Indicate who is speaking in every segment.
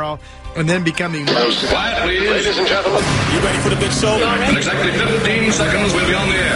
Speaker 1: and then becoming...
Speaker 2: Quiet, please. Ladies and gentlemen.
Speaker 3: You ready for the big show?
Speaker 2: In exactly 15 seconds, we'll be on the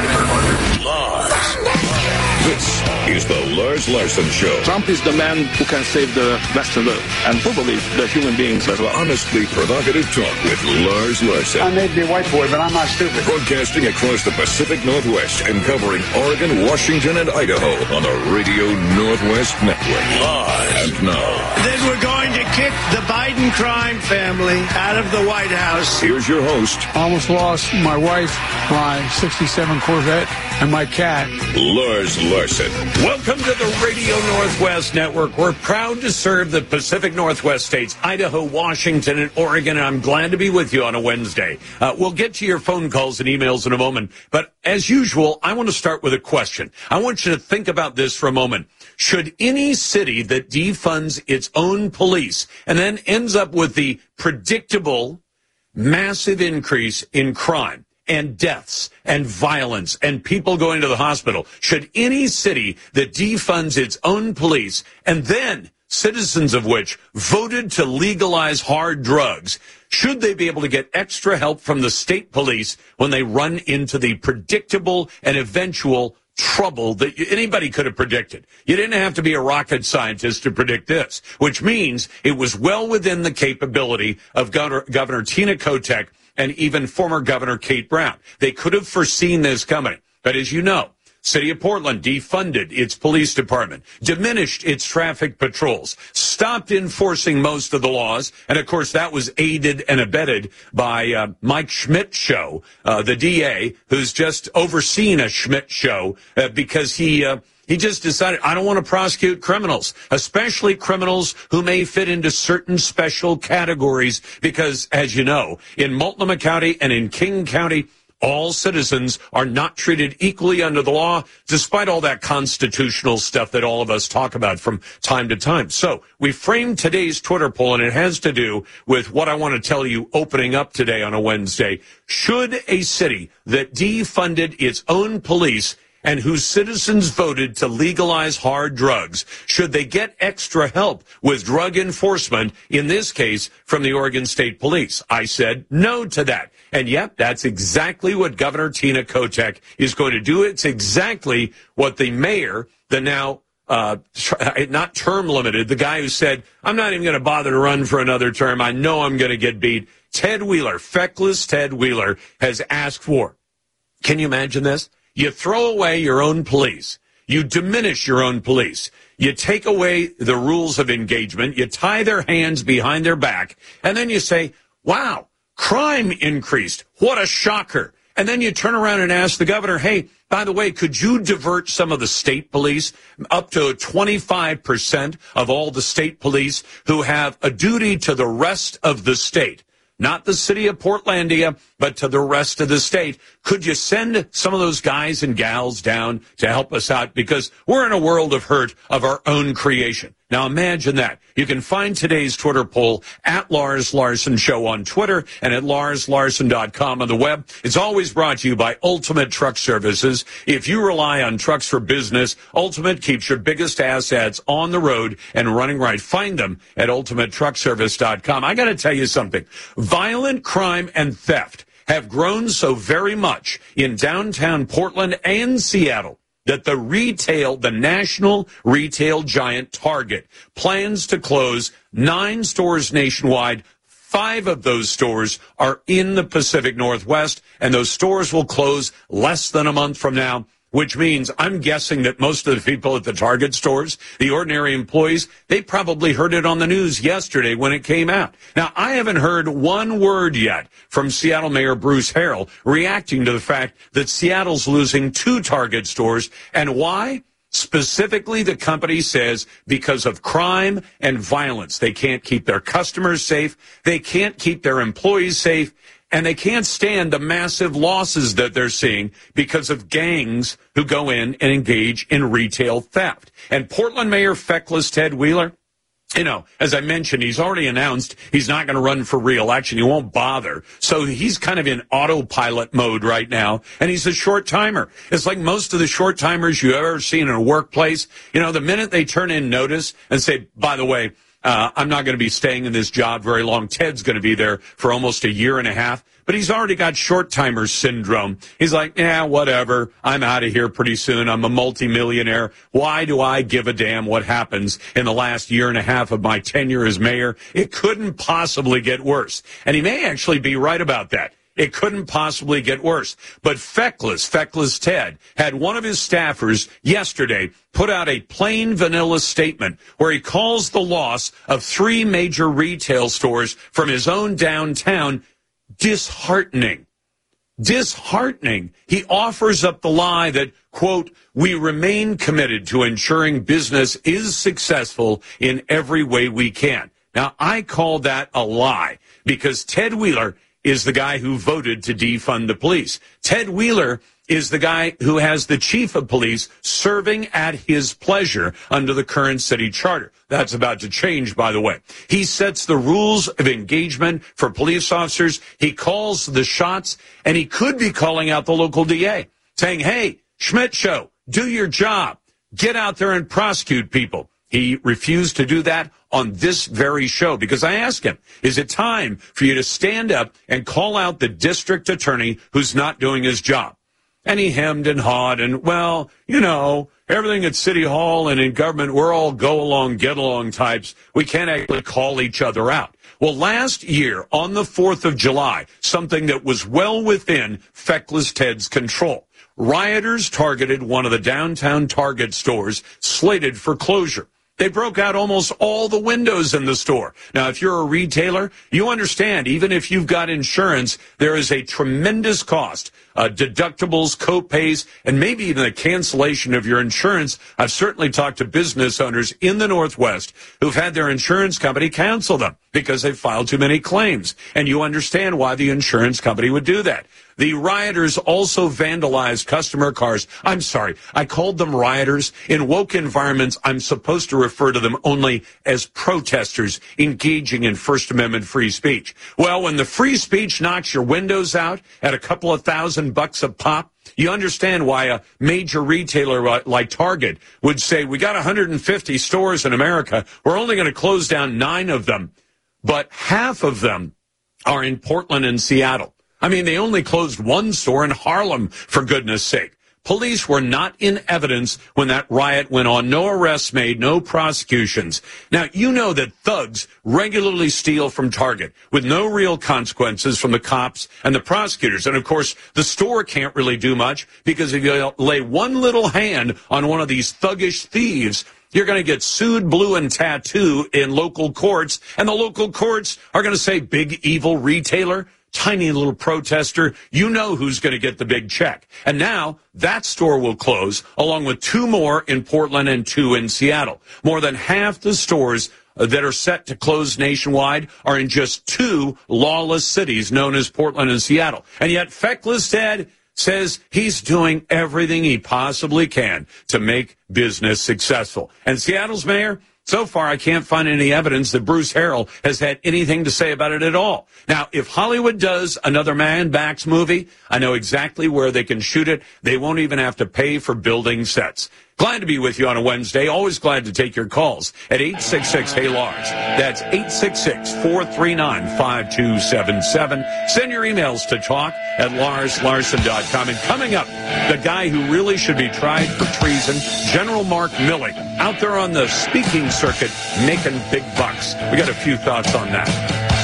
Speaker 2: air.
Speaker 3: Lars.
Speaker 4: This is the Lars Larson Show.
Speaker 5: Trump is the man who can save the Western world, and probably the human beings as well.
Speaker 4: Honestly provocative talk with Lars Larson.
Speaker 6: I may be a white boy, but I'm not stupid.
Speaker 4: Broadcasting across the Pacific Northwest and covering Oregon, Washington, and Idaho on the Radio Northwest Network.
Speaker 3: Lars.
Speaker 4: And now.
Speaker 7: Then we're going to kick the Biden crime family out of the White House.
Speaker 4: Here's your host.
Speaker 6: I almost lost my wife, my 67 Corvette, and my cat.
Speaker 4: Lars Larson.
Speaker 8: Welcome to the Radio Northwest Network. We're proud to serve the Pacific Northwest states, Idaho, Washington, and Oregon, and I'm glad to be with you on a Wednesday. We'll get to your phone calls and emails in a moment, but as usual, I want to start with a question. I want you to think about this for a moment. Should any city that defunds its own police and then ends up with the predictable, massive increase in crime and deaths and violence and people going to the hospital, should any city that defunds its own police and then citizens of which voted to legalize hard drugs, should they be able to get extra help from the state police when they run into the predictable and eventual trouble that anybody could have predicted? You didn't have to be a rocket scientist to predict this, which means it was well within the capability of Governor Tina Kotek and even former Governor Kate Brown. They could have foreseen this coming. But as you know, City of Portland defunded its police department, diminished its traffic patrols, stopped enforcing most of the laws, and of course that was aided and abetted by Mike Schmidt show, the DA, who's just overseen a Schmidt show because he just decided, I don't want to prosecute criminals, especially criminals who may fit into certain special categories, because, as you know, in Multnomah County and in King County, all citizens are not treated equally under the law, despite all that constitutional stuff that all of us talk about from time to time. So we framed today's Twitter poll, and it has to do with what I want to tell you opening up today on a Wednesday. Should a city that defunded its own police and whose citizens voted to legalize hard drugs, should they get extra help with drug enforcement, in this case from the Oregon State Police? I said no to that. And yep, that's exactly what Governor Tina Kotek is going to do. It's exactly what the mayor, the now not term limited, the guy who said, I'm not even going to bother to run for another term, I know I'm going to get beat, Ted Wheeler, feckless Ted Wheeler, has asked for. Can you imagine this? You throw away your own police. You diminish your own police. You take away the rules of engagement. You tie their hands behind their back. And then you say, wow, crime increased. What a shocker. And then you turn around and ask the governor, hey, by the way, could you divert some of the state police, up to 25% of all the state police who have a duty to the rest of the state? Not the city of Portlandia, but to the rest of the state. Could you send some of those guys and gals down to help us out? Because we're in a world of hurt of our own creation. Now imagine that. You can find today's Twitter poll at Lars Larson Show on Twitter and at LarsLarson.com on the web. It's always brought to you by Ultimate Truck Services. If you rely on trucks for business, Ultimate keeps your biggest assets on the road and running right. Find them at UltimateTruckService.com. I got to tell you something. Violent crime and theft have grown so very much in downtown Portland and Seattle that the national retail giant Target plans to close 9 stores nationwide. 5 of those stores are in the Pacific Northwest, and those stores will close less than a month from now, which means I'm guessing that most of the people at the Target stores, the ordinary employees, they probably heard it on the news yesterday when it came out. Now, I haven't heard one word yet from Seattle Mayor Bruce Harrell reacting to the fact that Seattle's losing 2 Target stores. And why? Specifically, the company says because of crime and violence. They can't keep their customers safe. They can't keep their employees safe. And they can't stand the massive losses that they're seeing because of gangs who go in and engage in retail theft. And Portland Mayor feckless Ted Wheeler, you know, as I mentioned, he's already announced he's not going to run for re-election. He won't bother. So he's kind of in autopilot mode right now, and he's a short timer. It's like most of the short timers you've ever seen in a workplace. You know, the minute they turn in notice and say, by the way, I'm not going to be staying in this job very long. Ted's going to be there for almost a year and a half. But he's already got short-timer syndrome. He's like, yeah, whatever. I'm out of here pretty soon. I'm a multimillionaire. Why do I give a damn what happens in the last year and a half of my tenure as mayor? It couldn't possibly get worse. And he may actually be right about that. It couldn't possibly get worse. But Feckless Ted, had one of his staffers yesterday put out a plain vanilla statement where he calls the loss of 3 major retail stores from his own downtown disheartening. He offers up the lie that, quote, we remain committed to ensuring business is successful in every way we can. Now, I call that a lie because Ted Wheeler is the guy who voted to defund the police. Ted Wheeler is the guy who has the chief of police serving at his pleasure under the current city charter. That's about to change, by the way. He sets the rules of engagement for police officers. He calls the shots, and he could be calling out the local DA, saying, hey, Schmidt Show, do your job. Get out there and prosecute people. He refused to do that on this very show because I asked him, is it time for you to stand up and call out the district attorney who's not doing his job? And he hemmed and hawed and, well, you know, everything at City Hall and in government, we're all go-along, get-along types. We can't actually call each other out. Well, last year, on the 4th of July, something that was well within Feckless Ted's control. Rioters targeted one of the downtown Target stores slated for closure. They broke out almost all the windows in the store. Now, if you're a retailer, you understand, even if you've got insurance, there is a tremendous cost. Deductibles, co-pays, and maybe even the cancellation of your insurance. I've certainly talked to business owners in the Northwest who've had their insurance company cancel them because they've filed too many claims. And you understand why the insurance company would do that. The rioters also vandalized customer cars. I'm sorry, I called them rioters. In woke environments, I'm supposed to refer to them only as protesters engaging in First Amendment free speech. Well, when the free speech knocks your windows out at a couple of $1,000 a pop, you understand why a major retailer like Target would say, we got 150 stores in America. We're only going to close down 9 of them, but half of them are in Portland and Seattle. I mean, they only closed 1 store in Harlem, for goodness sake. Police were not in evidence when that riot went on. No arrests made, no prosecutions. Now, you know that thugs regularly steal from Target with no real consequences from the cops and the prosecutors. And, of course, the store can't really do much because if you lay one little hand on one of these thuggish thieves, you're going to get sued blue and tattoo in local courts. And the local courts are going to say, big evil retailer, tiny little protester, you know who's going to get the big check. And now that store will close, along with 2 more in Portland and 2 in Seattle. More than half the stores that are set to close nationwide are in just 2 lawless cities known as Portland and Seattle. And yet Feckless Ted says he's doing everything he possibly can to make business successful. And Seattle's mayor, so far, I can't find any evidence that Bruce Harrell has had anything to say about it at all. Now, if Hollywood does another Mad Max movie, I know exactly where they can shoot it. They won't even have to pay for building sets. Glad to be with you on a Wednesday. Always glad to take your calls at 866-HEY-LARS. That's 866-439-5277. Send your emails to talk@LarsLarson.com. And coming up, the guy who really should be tried for treason, General Mark Milley, out there on the speaking circuit making big bucks. We got a few thoughts on that.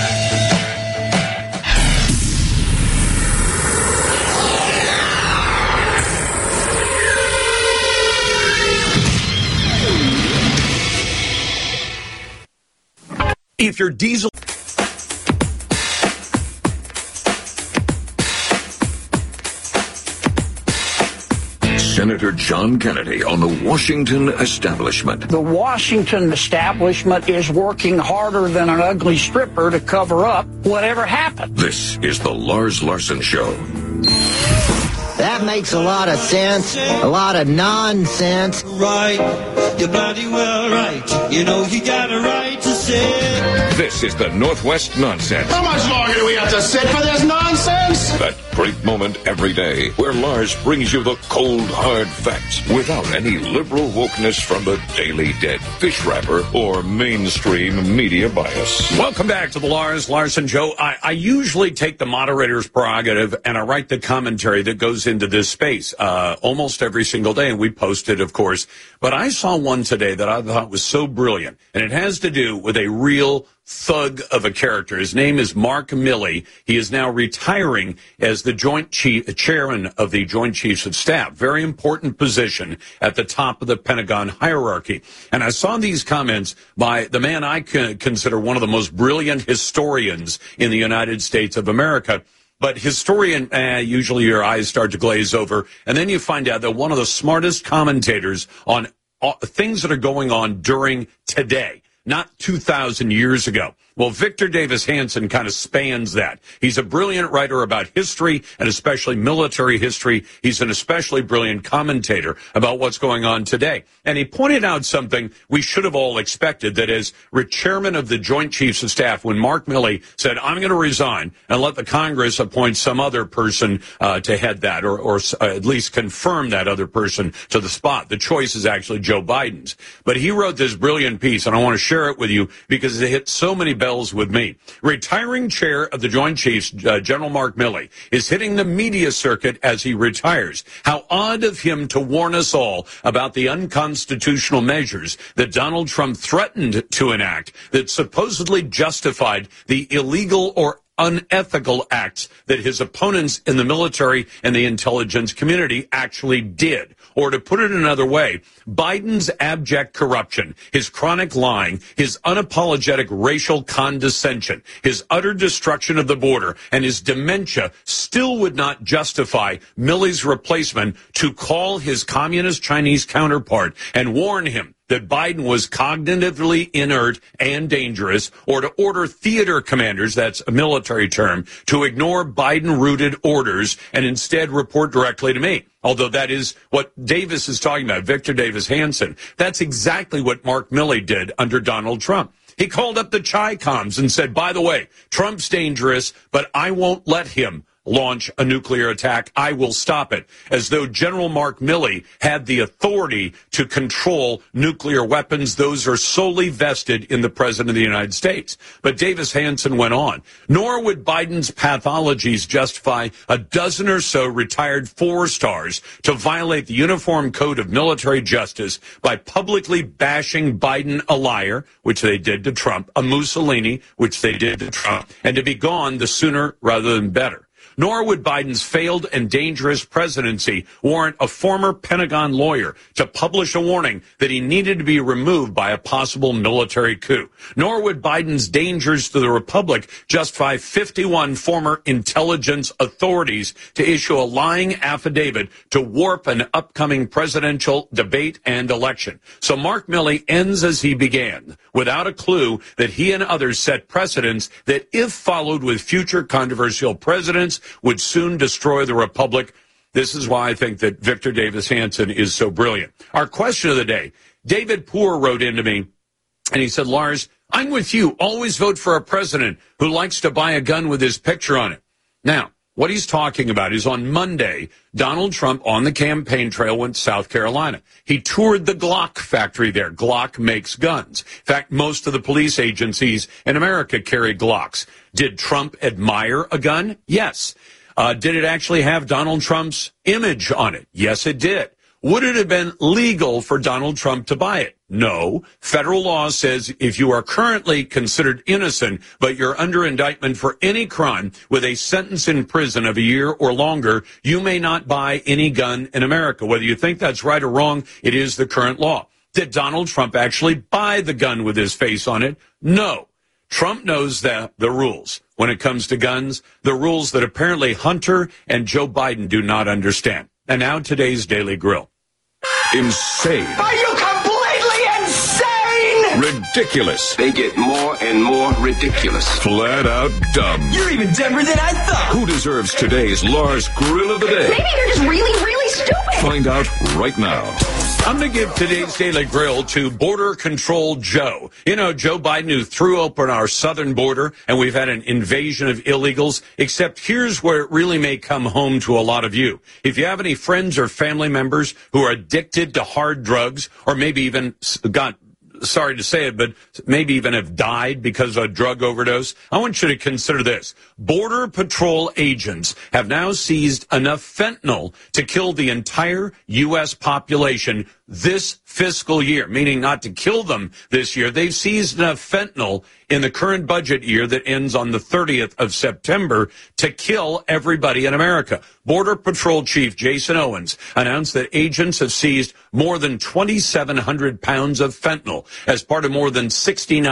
Speaker 8: If your diesel...
Speaker 4: Senator John Kennedy on the Washington establishment.
Speaker 1: The Washington establishment is working harder than an ugly stripper to cover up whatever happened.
Speaker 4: This is the Lars Larson Show.
Speaker 9: That makes a lot of sense, a lot of nonsense.
Speaker 10: Right, you're bloody well right. You know you got a right to say
Speaker 3: sit.
Speaker 4: This is the Northwest Nonsense.
Speaker 7: How much longer do we have to sit for this nonsense?
Speaker 4: That great moment every day where Lars brings you the cold, hard facts without any liberal wokeness from the Daily Dead, fish wrapper, or mainstream media bias.
Speaker 8: Welcome back to the Lars Larson Show. I usually take the moderator's prerogative and I write the commentary that goes into this space almost every single day, and we post it, of course. But I saw one today that I thought was so brilliant, and it has to do with a real thug of a character. His name is Mark Milley. He is now retiring as the chairman of the Joint Chiefs of Staff. Very important position at the top of the Pentagon hierarchy. And I saw these comments by the man I consider one of the most brilliant historians in the United States of America. But historian, usually your eyes start to glaze over, and then you find out that one of the smartest commentators on things that are going on during today, not 2,000 years ago. Well, Victor Davis Hanson kind of spans that. He's a brilliant writer about history, and especially military history. He's an especially brilliant commentator about what's going on today. And he pointed out something we should have all expected, that as chairman of the Joint Chiefs of Staff, when Mark Milley said, I'm going to resign and let the Congress appoint some other person to head that, or at least confirm that other person to the spot. The choice is actually Joe Biden's. But he wrote this brilliant piece, and I want to share it with you because it hit so many bells with me. Retiring chair of the Joint Chiefs, General Mark Milley, is hitting the media circuit as he retires. How odd of him to warn us all about the unconstitutional measures that Donald Trump threatened to enact that supposedly justified the illegal or unethical acts that his opponents in the military and the intelligence community actually did. Or to put it another way, Biden's abject corruption, his chronic lying, his unapologetic racial condescension, his utter destruction of the border, and his dementia still would not justify Milley's replacement to call his communist Chinese counterpart and warn him that Biden was cognitively inert and dangerous, or to order theater commanders, that's a military term, to ignore Biden-rooted orders and instead report directly to me. Although that is what Davis is talking about, Victor Davis Hanson. That's exactly what Mark Milley did under Donald Trump. He called up the Chi-Coms and said, by the way, Trump's dangerous, but I won't let him launch a nuclear attack. I will stop it. As though General Mark Milley had the authority to control nuclear weapons. Those are solely vested in the President of the United States. But Davis Hanson went on. Nor would Biden's pathologies justify a dozen or so retired 4-stars to violate the Uniform Code of Military Justice by publicly bashing Biden a liar, which they did to Trump, a Mussolini, which they did to Trump, and to be gone the sooner rather than better. Nor would Biden's failed and dangerous presidency warrant a former Pentagon lawyer to publish a warning that he needed to be removed by a possible military coup. Nor would Biden's dangers to the republic justify 51 former intelligence authorities to issue a lying affidavit to warp an upcoming presidential debate and election. So Mark Milley ends as he began, without a clue that he and others set precedents that, if followed with future controversial presidents, would soon destroy the republic. This is why I think that Victor Davis Hanson is so brilliant. Our question of the day, David Poor wrote into me, and he said, Lars, I'm with you. Always vote for a president who likes to buy a gun with his picture on it. Now, what he's talking about is on Monday, Donald Trump on the campaign trail went to South Carolina. He toured the Glock factory there. Glock makes guns. In fact, most of the police agencies in America carry Glocks. Did Trump admire a gun? Yes. Did it actually have Donald Trump's image on it? Yes, it did. Would it have been legal for Donald Trump to buy it? No. Federal law says if you are currently considered innocent, but you're under indictment for any crime with a sentence in prison of a year or longer, you may not buy any gun in America. Whether you think that's right or wrong, it is the current law. Did Donald Trump actually buy the gun with his face on it? No. Trump knows the rules when it comes to guns, the rules that apparently Hunter and Joe Biden do not understand. And now today's Daily Grill.
Speaker 4: Insane.
Speaker 3: Are you completely insane?
Speaker 4: Ridiculous.
Speaker 2: They get more and more ridiculous.
Speaker 4: Flat out dumb.
Speaker 3: You're even dumber than I thought.
Speaker 4: Who deserves today's Lars Grill of the Day?
Speaker 10: Maybe you're just really, really stupid.
Speaker 4: Find out right now.
Speaker 8: I'm going to give today's Daily Grill to Border Control Joe. You know, Joe Biden, who threw open our southern border, and we've had an invasion of illegals, except here's where it really may come home to a lot of you. If you have any friends or family members who are addicted to hard drugs, or maybe even sorry to say it, but maybe even have died because of a drug overdose, I want you to consider this. Border Patrol agents have now seized enough fentanyl to kill the entire U.S. population this fiscal year, meaning not to kill them this year. They've seized enough fentanyl in the current budget year that ends on the 30th of September to kill everybody in America. Border Patrol Chief Jason Owens announced that agents have seized more than 2,700 pounds of fentanyl as part of more than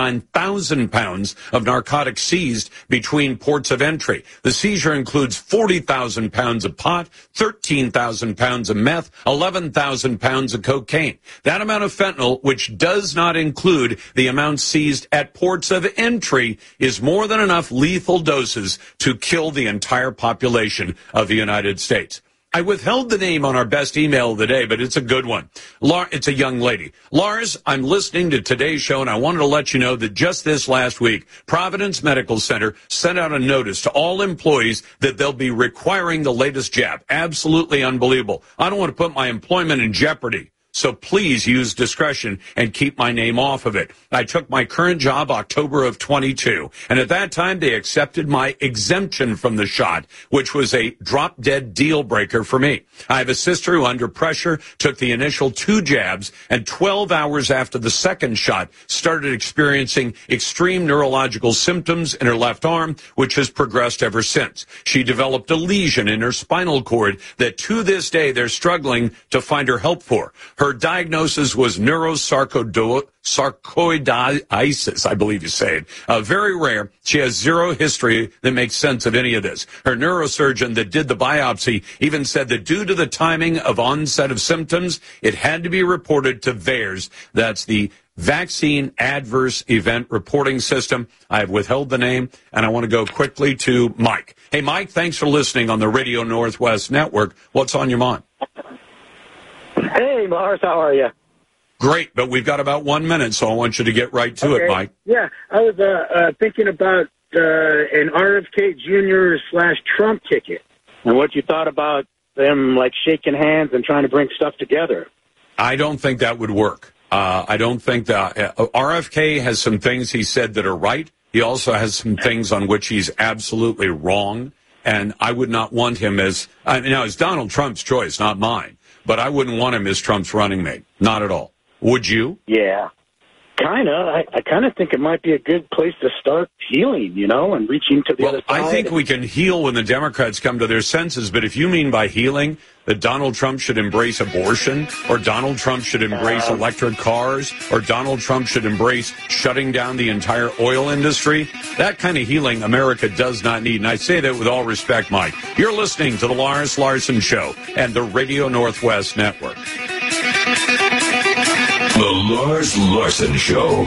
Speaker 8: 69,000 pounds of narcotics seized between ports of entry. The seizure includes 40,000 pounds of pot, 13,000 pounds of meth, 11,000 pounds of cocaine. That amount of fentanyl, which does not include the amount seized at ports of entry, is more than enough lethal doses to kill the entire population of the United States. I withheld the name on our best email of the day, but it's a good one. It's a young lady. Lars, I'm listening to today's show, and I wanted to let you know that just this last week, Providence Medical Center sent out a notice to all employees that they'll be requiring the latest jab. Absolutely unbelievable. I don't want to put my employment in jeopardy. So please use discretion and keep my name off of it. I took my current job October of 22, and at that time they accepted my exemption from the shot, which was a drop-dead deal breaker for me. I have a sister who, under pressure, took the initial 2 jabs, and 12 hours after the second shot started experiencing extreme neurological symptoms in her left arm, which has progressed ever since. She developed a lesion in her spinal cord that to this day they're struggling to find her help for. Her diagnosis was neurosarcoiditis, I believe you say it. Very rare. She has zero history that makes sense of any of this. Her neurosurgeon that did the biopsy even said that due to the timing of onset of symptoms, it had to be reported to VAERS. That's the Vaccine Adverse Event Reporting System. I have withheld the name, and I want to go quickly to Mike. Hey, Mike, thanks for listening on the Radio Northwest Network. What's on your mind?
Speaker 10: Hey, Lars, how are you?
Speaker 8: Great, but we've got about 1 minute, so I want you to get right to it, Mike.
Speaker 10: Yeah, I was thinking about an RFK Jr. / Trump ticket and what you thought about them, like, shaking hands and trying to bring stuff together.
Speaker 8: I don't think that would work. I don't think that RFK has some things he said that are right. He also has some things on which he's absolutely wrong, and I would not want him as, now it's Donald Trump's choice, not mine. But I wouldn't want him as Trump's running mate. Not at all. Would you?
Speaker 10: Yeah. Kind of. I kind of think it might be a good place to start healing, you know, and reaching to the other side.
Speaker 8: I think we can heal when the Democrats come to their senses. But if you mean by healing that Donald Trump should embrace abortion, or Donald Trump should embrace electric cars, or Donald Trump should embrace shutting down the entire oil industry, that kind of healing America does not need. And I say that with all respect, Mike. You're listening to the Lars Larson Show and the Radio Northwest Network.
Speaker 4: The Lars Larson Show.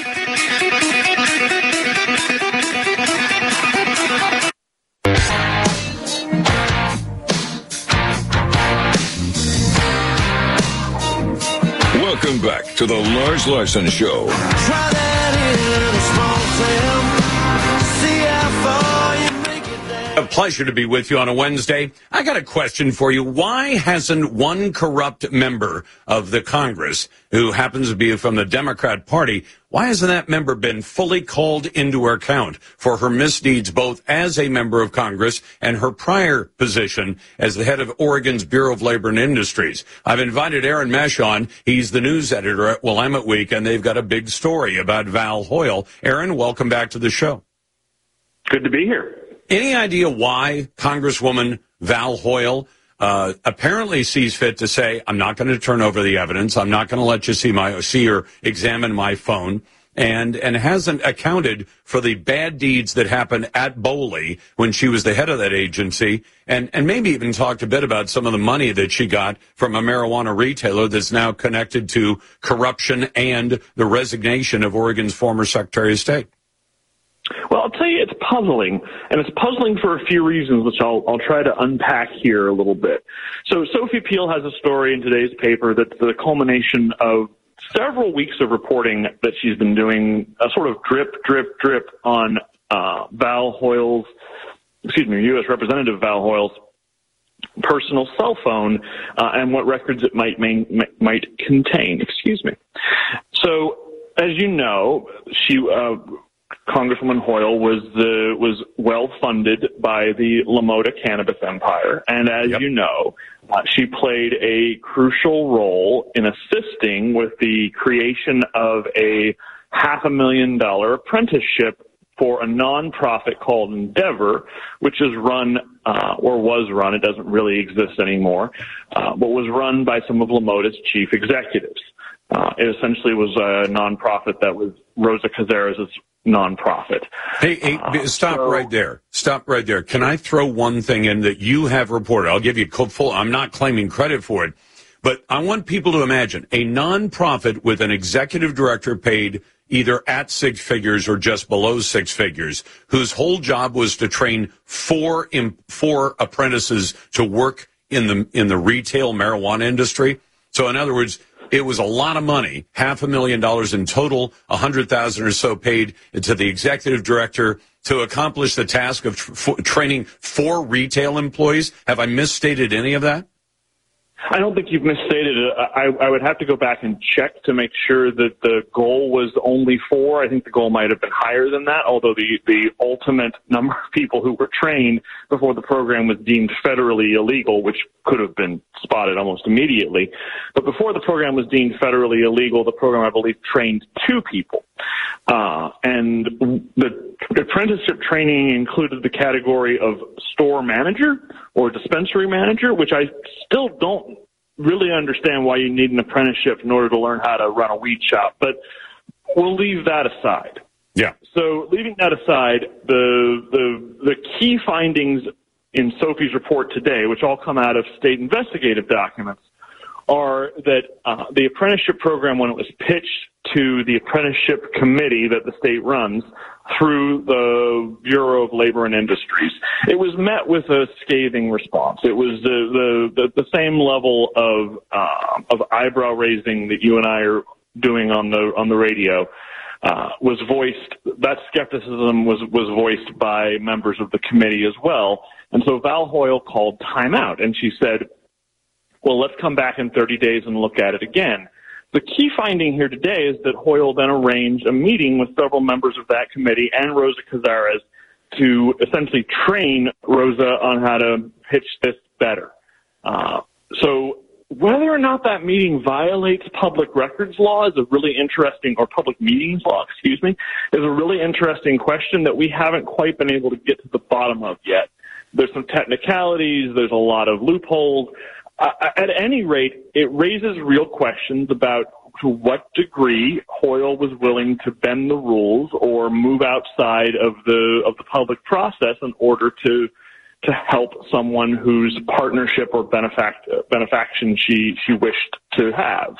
Speaker 4: Welcome back to the Lars Larson Show.
Speaker 3: Try that in a small town. See how far you make it there.
Speaker 8: A pleasure to be with you on a Wednesday. I got a question for you. Why hasn't one corrupt member of the Congress, who happens to be from the Democrat Party, why hasn't that member been fully called into account for her misdeeds, both as a member of Congress and her prior position as the head of Oregon's Bureau of Labor and Industries? I've invited Aaron Mesh on. He's the news editor at Willamette Week, and they've got a big story about Val Hoyle. Aaron, welcome back to the show.
Speaker 11: Good to be here.
Speaker 8: Any idea why Congresswoman Val Hoyle apparently sees fit to say, I'm not going to turn over the evidence, I'm not going to let you see or examine my phone, and hasn't accounted for the bad deeds that happened at Boley when she was the head of that agency, and maybe even talked a bit about some of the money that she got from a marijuana retailer that's now connected to corruption and the resignation of Oregon's former Secretary of State?
Speaker 11: Well, I'll tell you, it's puzzling, and it's puzzling for a few reasons, which I'll try to unpack here a little bit. So Sophie Peel has a story in today's paper that's the culmination of several weeks of reporting that she's been doing, a sort of drip on U.S. Representative Val Hoyle's personal cell phone and what records it might contain. So, as you know, Congresswoman Hoyle was well funded by the LaMotta cannabis empire, and as you know, she played a crucial role in assisting with the creation of a $500,000 apprenticeship for a nonprofit called Endeavor, which is run, or was run, it doesn't really exist anymore, but was run by some of LaMotta's chief executives. It essentially was a nonprofit that was Rosa Cazares' nonprofit.
Speaker 8: Hey, stop right there. Stop right there. Can I throw one thing in that you have reported? I'll give you full, I'm not claiming credit for it, but I want people to imagine a nonprofit with an executive director paid either at six figures or just below six figures, whose whole job was to train four apprentices to work in the retail marijuana industry. So in other words, it was a lot of money, $500,000 in total, $100,000 or so paid to the executive director to accomplish the task of training 4 retail employees. Have I misstated any of that?
Speaker 11: I don't think you've misstated it. I would have to go back and check to make sure that the goal was only 4. I think the goal might have been higher than that, although the ultimate number of people who were trained before the program was deemed federally illegal, which could have been spotted almost immediately. But before the program was deemed federally illegal, the program, I believe, trained 2 people. And the apprenticeship training included the category of store manager or dispensary manager, which I still don't really understand why you need an apprenticeship in order to learn how to run a weed shop. But we'll leave that aside.
Speaker 8: Yeah.
Speaker 11: So leaving that aside, the key findings in Sophie's report today, which all come out of state investigative documents, are that the apprenticeship program, when it was pitched to the apprenticeship committee that the state runs through the Bureau of Labor and Industries, it was met with a scathing response. It was the same level of eyebrow raising that you and I are doing on the radio was voiced. That skepticism was voiced by members of the committee as well. And so Val Hoyle called timeout, and she said, well, let's come back in 30 days and look at it again. The key finding here today is that Hoyle then arranged a meeting with several members of that committee and Rosa Cazares to essentially train Rosa on how to pitch this better. So whether or not that meeting violates public records law is a really interesting, or public meetings law, is a really interesting question that we haven't quite been able to get to the bottom of yet. There's some technicalities, there's a lot of loopholes. At any rate, it raises real questions about to what degree Hoyle was willing to bend the rules or move outside of the public process in order to help someone whose partnership or benefaction she wished to have.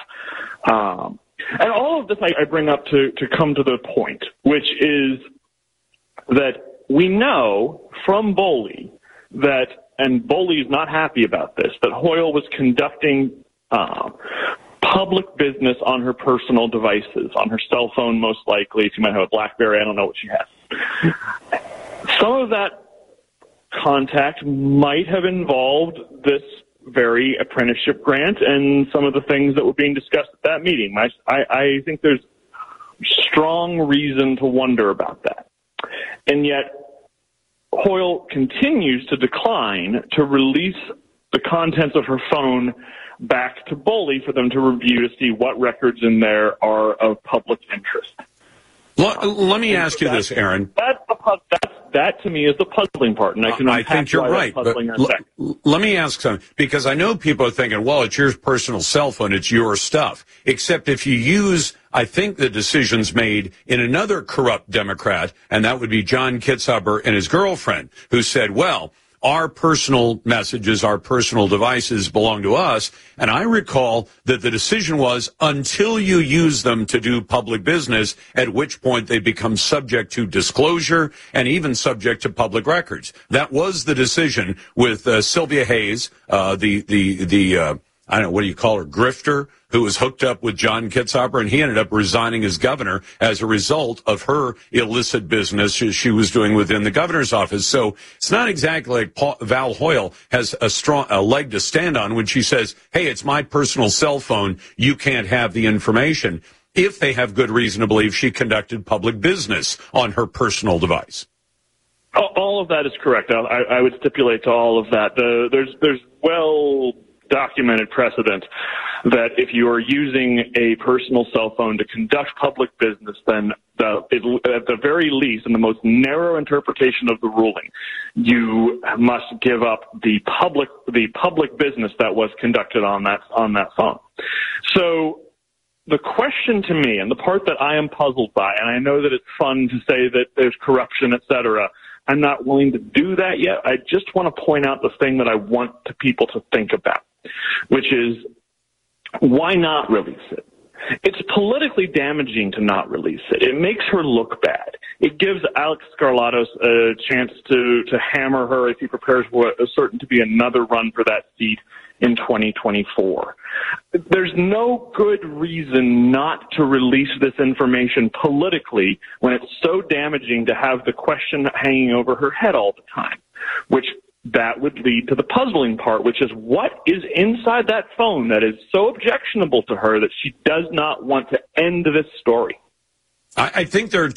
Speaker 11: And all of this I bring up to come to the point, which is that we know from Boley that, and Boley is not happy about this, that Hoyle was conducting public business on her personal devices, on her cell phone most likely. She might have a BlackBerry. I don't know what she has. Some of that contact might have involved this very apprenticeship grant and some of the things that were being discussed at that meeting. I think there's strong reason to wonder about that. And yet, Hoyle continues to decline to release the contents of her phone back to Boley for them to review to see what records in there are of public interest.
Speaker 8: Let me ask you this, Aaron.
Speaker 11: That to me is the puzzling part, and I
Speaker 8: think you're right. But let me ask something, because I know people are thinking, well, it's your personal cell phone, it's your stuff. Except if you use, I think, the decisions made in another corrupt Democrat, and that would be John Kitzhaber and his girlfriend, who said, well, our personal messages, our personal devices belong to us. And I recall that the decision was until you use them to do public business, at which point they become subject to disclosure and even subject to public records. That was the decision with Sylvia Hayes, I don't know, what do you call her, grifter, who was hooked up with John Kitzhaber, and he ended up resigning as governor as a result of her illicit business she was doing within the governor's office. So it's not exactly like Val Hoyle has a leg to stand on when she says, hey, it's my personal cell phone, you can't have the information, if they have good reason to believe she conducted public business on her personal device.
Speaker 11: All of that is correct. I would stipulate to all of that. There's well-documented precedent that if you are using a personal cell phone to conduct public business, then at the very least, in the most narrow interpretation of the ruling, you must give up the public business that was conducted on that phone. So the question to me, and the part that I am puzzled by, and I know that it's fun to say that there's corruption, et cetera, I'm not willing to do that yet. I just want to point out the thing that I want people to think about, which is, why not release it? It's politically damaging to not release it. It makes her look bad. It gives Alex Skarlatos a chance to hammer her if he prepares what is certain to be another run for that seat in 2024. There's no good reason not to release this information politically when it's so damaging to have the question hanging over her head all the time, which that would lead to the puzzling part, which is what is inside that phone that is so objectionable to her that she does not want to end this story.
Speaker 8: I think there are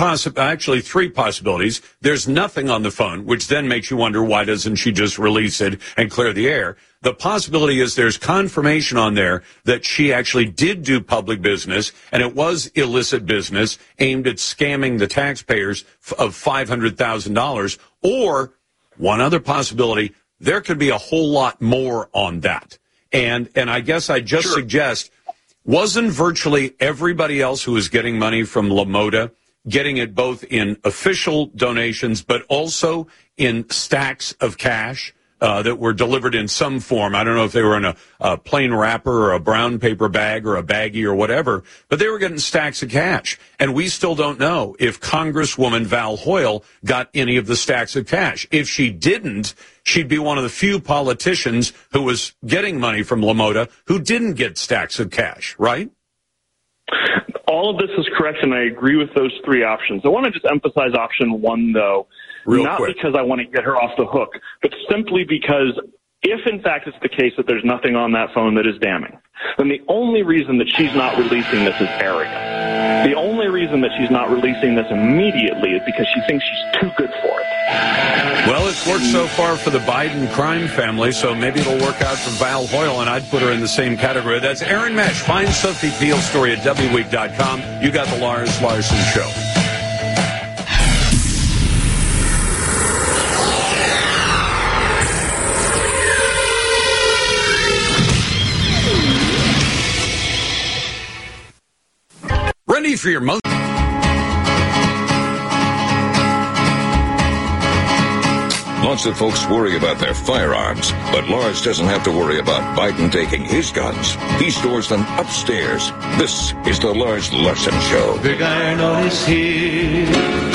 Speaker 8: three possibilities. There's nothing on the phone, which then makes you wonder, why doesn't she just release it and clear the air? The possibility is there's confirmation on there that she actually did do public business, and it was illicit business aimed at scamming the taxpayers of $500,000. Or one other possibility, there could be a whole lot more on that. And I guess I just suggest, wasn't virtually everybody else who was getting money from LaModa getting it both in official donations but also in stacks of cash that were delivered in some form? I don't know if they were in a plain wrapper or a brown paper bag or a baggie or whatever, but they were getting stacks of cash. And we still don't know if Congresswoman Val Hoyle got any of the stacks of cash. If she didn't, she'd be one of the few politicians who was getting money from LaModa who didn't get stacks of cash, right?
Speaker 11: All of this is correct, and I agree with those three options. I want to just emphasize option one, though, not because I want to get her off the hook, but simply because if, in fact, it's the case that there's nothing on that phone that is damning, then the only reason that she's not releasing this is arrogant. The only reason that she's not releasing this immediately is because she thinks she's too good for it.
Speaker 8: Well, it's worked so far for the Biden crime family, so maybe it'll work out for Val Hoyle, and I'd put her in the same category. That's Aaron Mesh. Find Sophie Peel's story at WWeek.com. You got the Lars Larson Show. Ready for your most...
Speaker 4: Lots of folks worry about their firearms, but Lars doesn't have to worry about Biden taking his guns. He stores them upstairs. This is the Lars Larson Show.
Speaker 3: Big Iron is here.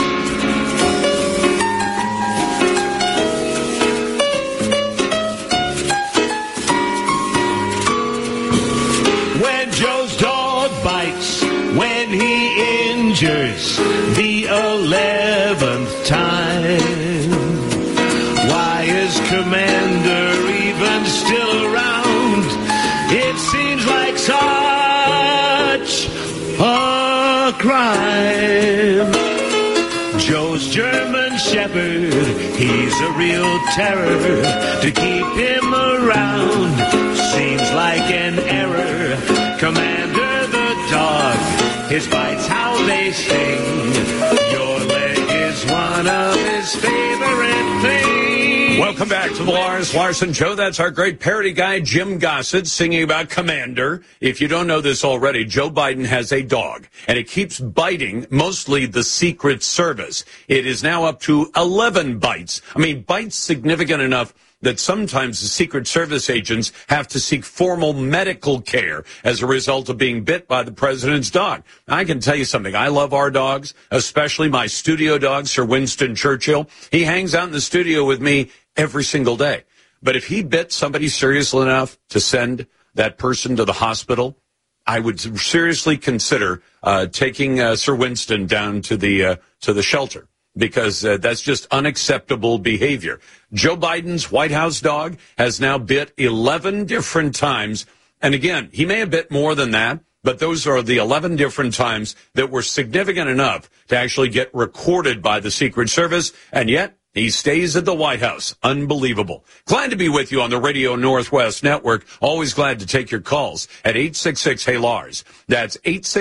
Speaker 3: When Joe's dog bites, when he injures the 11th time, why is Commander even still around? It seems like such a crime. Joe's German Shepherd, he's a real terror. To keep him around seems like an error. Commander the dog, his bites how they sting. Your leg is one of his favorite things.
Speaker 8: Welcome back to the Lars Larson Show. That's our great parody guy, Jim Gossett, singing about Commander. If you don't know this already, Joe Biden has a dog, and it keeps biting mostly the Secret Service. It is now up to 11 bites. I mean, bites significant enough that sometimes the Secret Service agents have to seek formal medical care as a result of being bit by the president's dog. I can tell you something. I love our dogs, especially my studio dog, Sir Winston Churchill. He hangs out in the studio with me every single day. But if he bit somebody seriously enough to send that person to the hospital, I would seriously consider taking Sir Winston down to the shelter, because that's just unacceptable behavior. Joe Biden's White House dog has now bit 11 different times. And again, he may have bit more than that, but those are the 11 different times that were significant enough to actually get recorded by the Secret Service. And yet, he stays at the White House. Unbelievable. Glad to be with you on the Radio Northwest Network. Always glad to take your calls at 866-HEY-LARS. That's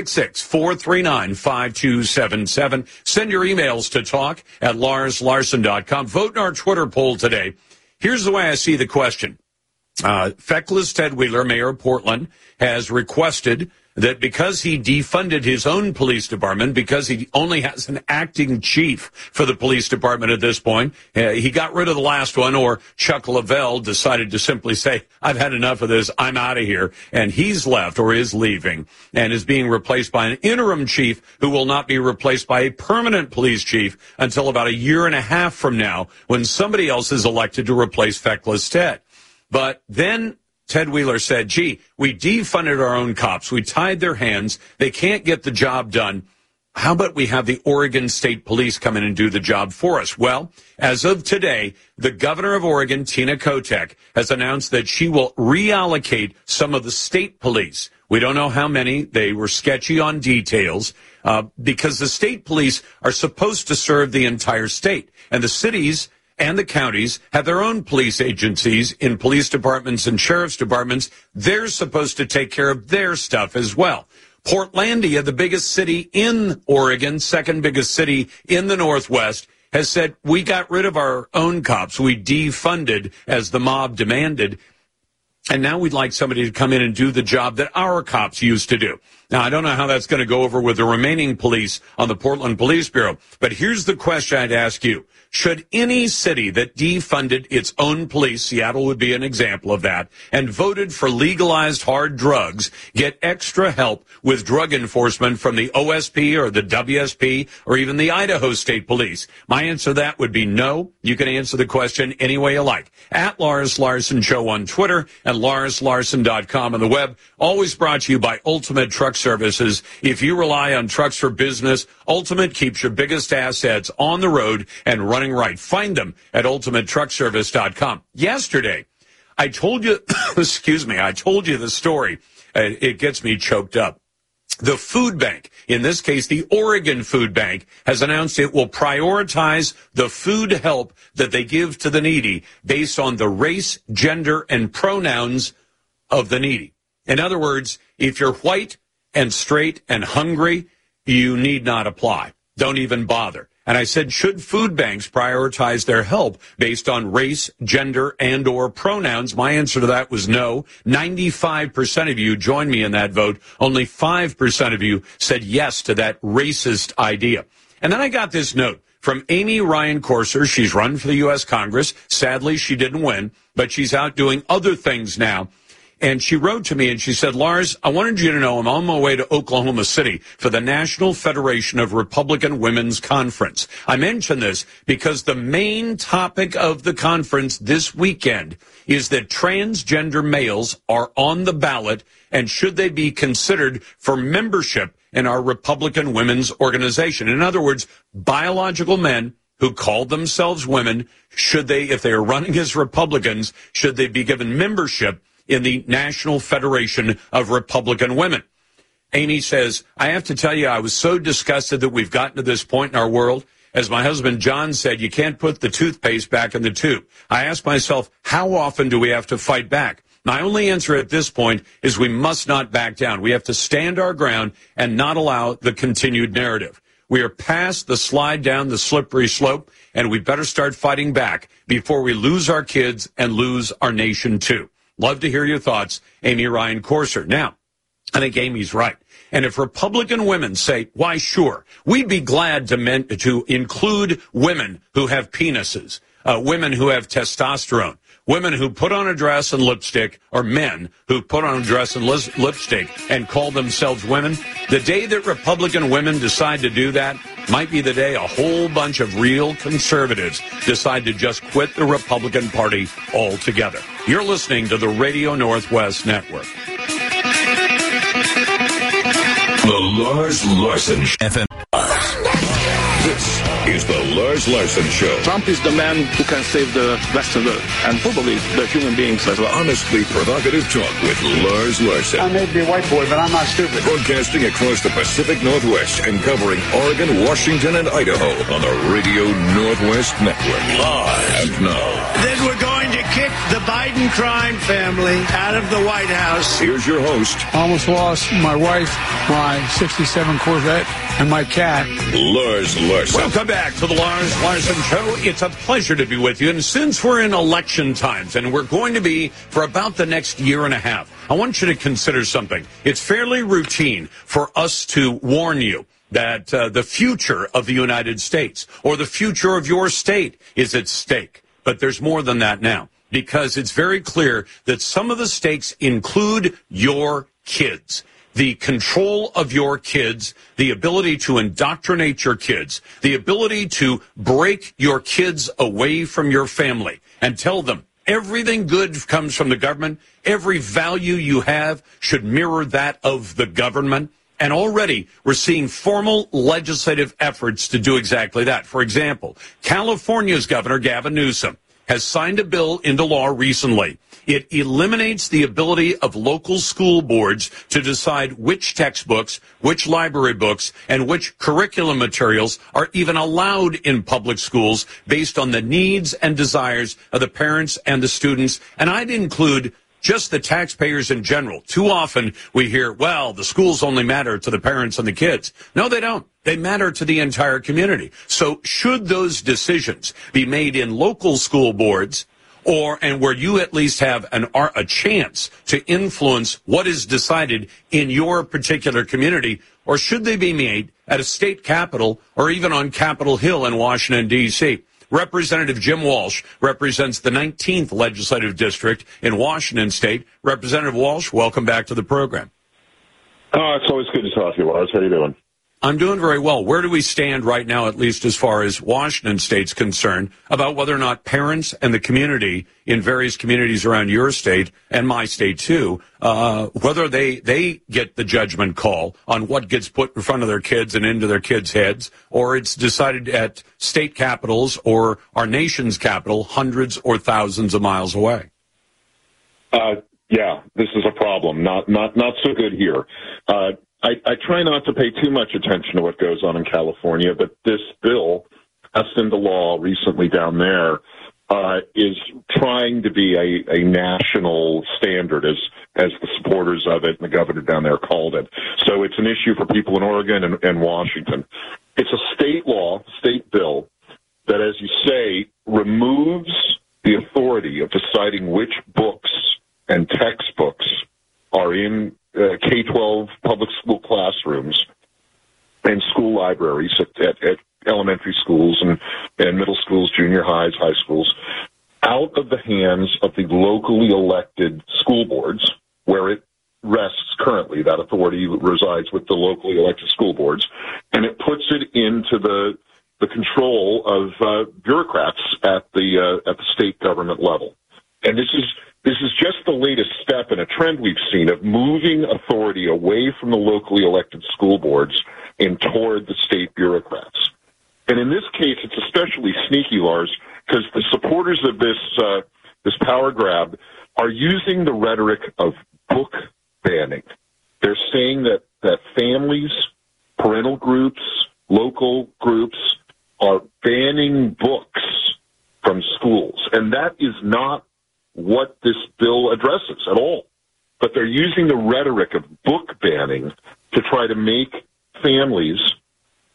Speaker 8: 866-439-5277. Send your emails to talk@LarsLarson.com. Vote in our Twitter poll today. Here's the way I see the question. Feckless Ted Wheeler, mayor of Portland, has requested that because he defunded his own police department, because he only has an acting chief for the police department at this point, he got rid of the last one, or Chuck Lavelle decided to simply say, I've had enough of this, I'm out of here, and he's left or is leaving and is being replaced by an interim chief who will not be replaced by a permanent police chief until about a year and a half from now, when somebody else is elected to replace Feckless Ted. But then Ted Wheeler said, gee, we defunded our own cops. We tied their hands. They can't get the job done. How about we have the Oregon State Police come in and do the job for us? Well, as of today, the governor of Oregon, Tina Kotek, has announced that she will reallocate some of the state police. We don't know how many. They were sketchy on details because the state police are supposed to serve the entire state, and the cities and the counties have their own police agencies in police departments and sheriff's departments. They're supposed to take care of their stuff as well. Portlandia, the biggest city in Oregon, second biggest city in the Northwest, has said, we got rid of our own cops. We defunded as the mob demanded. And now we'd like somebody to come in and do the job that our cops used to do. Now, I don't know how that's going to go over with the remaining police on the Portland Police Bureau. But here's the question I'd ask you. Should any city that defunded its own police, Seattle would be an example of that, and voted for legalized hard drugs, get extra help with drug enforcement from the OSP or the WSP or even the Idaho State Police? My answer to that would be no. You can answer the question any way you like. At Lars Larson Show on Twitter and LarsLarson.com on the web. Always brought to you by Ultimate Truck Services. If you rely on trucks for business, Ultimate keeps your biggest assets on the road and running right. Find them at ultimatetruckservice.com. Yesterday, I told you, I told you the story. It gets me choked up. The food bank, in this case, the Oregon Food Bank, has announced it will prioritize the food help that they give to the needy based on the race, gender, and pronouns of the needy. In other words, if you're white and straight and hungry, you need not apply. Don't even bother. And I said, should food banks prioritize their help based on race, gender, and or pronouns? My answer to that was no. 95% of you joined me in that vote. Only 5% of you said yes to that racist idea. And then I got this note from Amy Ryan Corser. She's run for the U.S. Congress. Sadly, she didn't win, but she's out doing other things now. And she wrote to me and she said, Lars, I wanted you to know I'm on my way to Oklahoma City for the National Federation of Republican Women's Conference. I mention this because the main topic of the conference this weekend is that transgender males are on the ballot, and should they be considered for membership in our Republican Women's Organization. In other words, biological men who call themselves women, should they, if they are running as Republicans, should they be given membership in the National Federation of Republican Women? Amy says, I have to tell you, I was so disgusted that we've gotten to this point in our world. As my husband John said, you can't put the toothpaste back in the tube. I ask myself, how often do we have to fight back? My only answer at this point is we must not back down. We have to stand our ground and not allow the continued narrative. We are past the slide down the slippery slope, and we better start fighting back before we lose our kids and lose our nation, too. Love to hear your thoughts, Amy Ryan Corser. Now, I think Amy's right. And if Republican women say, why, sure, we'd be glad to include women who have penises, women who have testosterone, women who put on a dress and lipstick, or men who put on a dress and lipstick and call themselves women. The day that Republican women decide to do that might be the day a whole bunch of real conservatives decide to just quit the Republican Party altogether. You're listening to the Radio Northwest Network.
Speaker 4: The Lars Larson FM. This is the Lars Larson Show.
Speaker 5: Trump is the man who can save the Western world, and probably the human beings as well.
Speaker 4: Honestly provocative talk with Lars Larson.
Speaker 6: I may be a white boy, but I'm not stupid.
Speaker 4: Broadcasting across the Pacific Northwest and covering Oregon, Washington, and Idaho on the Radio Northwest Network. Live and now.
Speaker 7: Then we're going to kick the Biden crime family out of the White House.
Speaker 4: Here's your host.
Speaker 6: I almost lost my wife, my 67 Corvette, and my cat.
Speaker 4: Lars Larson.
Speaker 8: Welcome back to the Lars Larson Show. It's a pleasure to be with you. And since we're in election times, and we're going to be for about the next year and a half, I want you to consider something. It's fairly routine for us to warn you that the future of the United States or the future of your state is at stake. But there's more than that now, because it's very clear that some of the stakes include your kids. The control of your kids, the ability to indoctrinate your kids, the ability to break your kids away from your family and tell them everything good comes from the government. Every value you have should mirror that of the government. And already we're seeing formal legislative efforts to do exactly that. For example, California's Governor Gavin Newsom has signed a bill into law recently. It eliminates the ability of local school boards to decide which textbooks, which library books, and which curriculum materials are even allowed in public schools based on the needs and desires of the parents and the students. And I'd include just the taxpayers in general. Too often we hear, well, the schools only matter to the parents and the kids. No, they don't. They matter to the entire community. So should those decisions be made in local school boards, and where you at least have a chance to influence what is decided in your particular community, or should they be made at a state capitol or even on Capitol Hill in Washington, D.C.? Representative Jim Walsh represents the 19th Legislative District in Washington State. Representative Walsh, welcome back to the program.
Speaker 12: It's always good to talk to you, Lars. How are you doing?
Speaker 8: I'm doing very well. Where do we stand right now, at least as far as Washington State's concerned, about whether or not parents and the community in various communities around your state and my state too, whether they get the judgment call on what gets put in front of their kids and into their kids' heads, or it's decided at state capitals or our nation's capital hundreds or thousands of miles away?
Speaker 12: Yeah, this is a problem. Not so good here. I try not to pay too much attention to what goes on in California, but this bill passed into law recently down there is trying to be a national standard, as the supporters of it and the governor down there called it. So it's an issue for people in Oregon and Washington. It's a state law, state bill, that, as you say, removes the authority of deciding which books and textbooks are in K-12 public school classrooms and school libraries at elementary schools and middle schools, junior highs, high schools, out of the hands of the locally elected school boards, where it rests currently. That authority resides with the locally elected school boards, and it puts it into the control of bureaucrats at the state government level. And this is just the latest step in a trend we've seen of moving authority away from the locally elected school boards and toward the state bureaucrats. And in this case, it's especially sneaky, Lars, because the supporters of this power grab are using the rhetoric of book banning. They're saying that families, parental groups, local groups are banning books from schools. And that is not what this bill addresses at all. But they're using the rhetoric of book banning to try to make families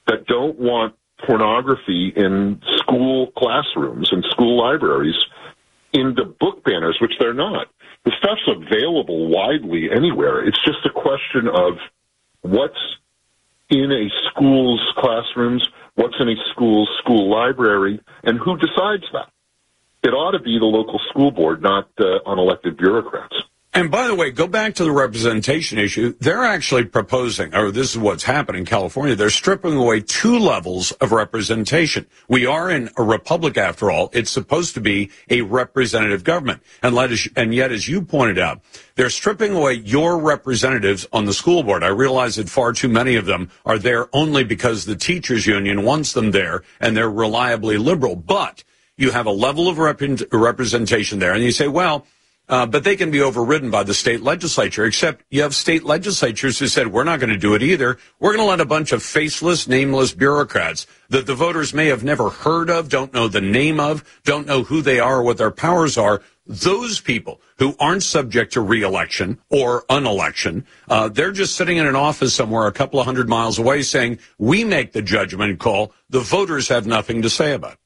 Speaker 12: that don't want pornography in school classrooms and school libraries into book banners, which they're not. The stuff's available widely anywhere. It's just a question of what's in a school's classrooms, what's in a school's school library, and who decides that. It ought to be the local school board, not unelected bureaucrats.
Speaker 8: And by the way, go back to the representation issue. They're actually proposing, or this is what's happened in California, they're stripping away 2 levels of representation. We are in a republic, after all. It's supposed to be a representative government. And yet, as you pointed out, they're stripping away your representatives on the school board. I realize that far too many of them are there only because the teachers union wants them there, and they're reliably liberal. But you have a level of representation there, and you say, well, but they can be overridden by the state legislature, except you have state legislatures who said, we're not going to do it either. We're going to let a bunch of faceless, nameless bureaucrats that the voters may have never heard of, don't know the name of, don't know who they are or what their powers are. Those people who aren't subject to re-election or unelection, they're just sitting in an office somewhere a couple of 100 miles away saying, we make the judgment call. The voters have nothing to say about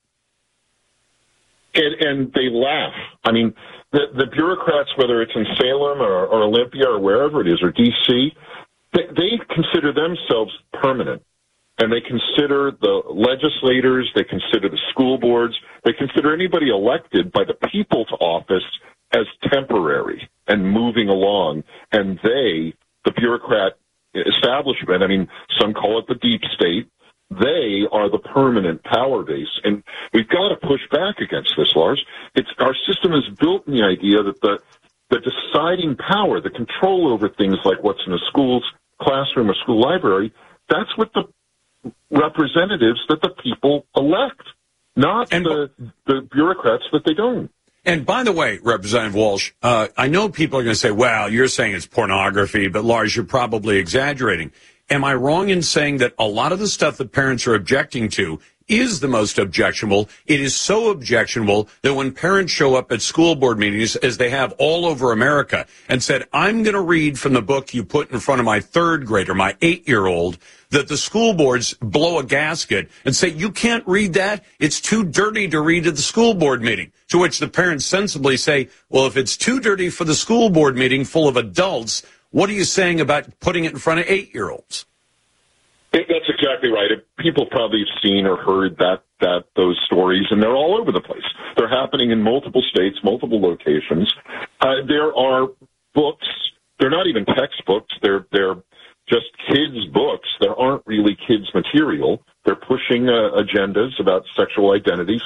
Speaker 8: it.
Speaker 12: And they laugh. I mean, the bureaucrats, whether it's in Salem or Olympia or wherever it is, or D.C., they consider themselves permanent. And they consider the legislators, they consider the school boards, they consider anybody elected by the people to office as temporary and moving along. And they, the bureaucrat establishment, I mean, some call it the deep state, they are the permanent power base. And we've got to push back against this, Lars. Our system is built in the idea that the deciding power, the control over things like what's in a school's classroom or school library, that's what the representatives that the people elect, not the bureaucrats that they don't.
Speaker 8: And by the way, Representative Walsh, I know people are going to say, well, you're saying it's pornography, but Lars, you're probably exaggerating. Am I wrong in saying that a lot of the stuff that parents are objecting to is the most objectionable? It is so objectionable that when parents show up at school board meetings, as they have all over America, and said, I'm going to read from the book you put in front of my 3rd grader, my 8-year-old, that the school boards blow a gasket and say, you can't read that. It's too dirty to read at the school board meeting. To which the parents sensibly say, well, if it's too dirty for the school board meeting full of adults, what are you saying about putting it in front of 8-year-olds?
Speaker 12: That's exactly right. People probably have seen or heard those stories, and they're all over the place. They're happening in multiple states, multiple locations. There are books. They're not even textbooks. They're just kids' books. There aren't really kids' material. They're pushing agendas about sexual identity,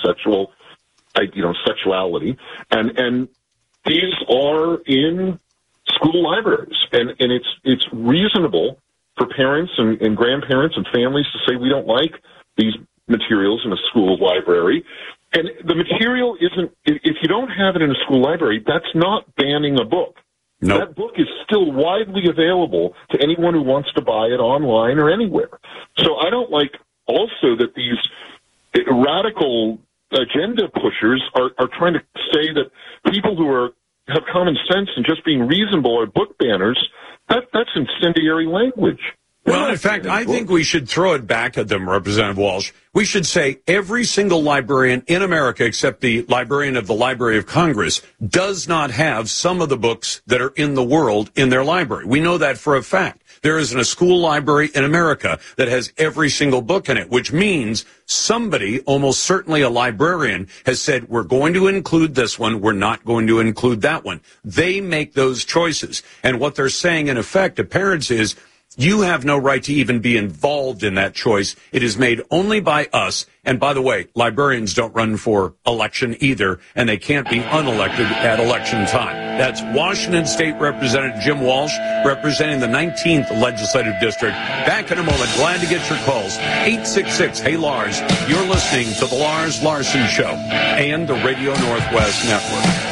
Speaker 12: sexuality, and these are in school libraries, and it's reasonable for parents and grandparents and families to say we don't like these materials in a school library. And the material isn't, if you don't have it in a school library, that's not banning a book. Nope. That book is still widely available to anyone who wants to buy it online or anywhere. So I don't like also that these radical agenda pushers are trying to say that people who have common sense and just being reasonable are book banners. That's incendiary language.
Speaker 8: Well, in fact, I think we should throw it back at them, Representative Walsh. We should say every single librarian in America, except the librarian of the Library of Congress, does not have some of the books that are in the world in their library. We know that for a fact. There isn't a school library in America that has every single book in it, which means somebody, almost certainly a librarian, has said, we're going to include this one, we're not going to include that one. They make those choices. And what they're saying, in effect, to parents is, you have no right to even be involved in that choice. It is made only by us. And by the way, librarians don't run for election either, and they can't be unelected at election time. That's Washington State Representative Jim Walsh, representing the 19th Legislative District. Back in a moment. Glad to get your calls. 866-HEY-LARS. You're listening to The Lars Larson Show and the Radio Northwest Network.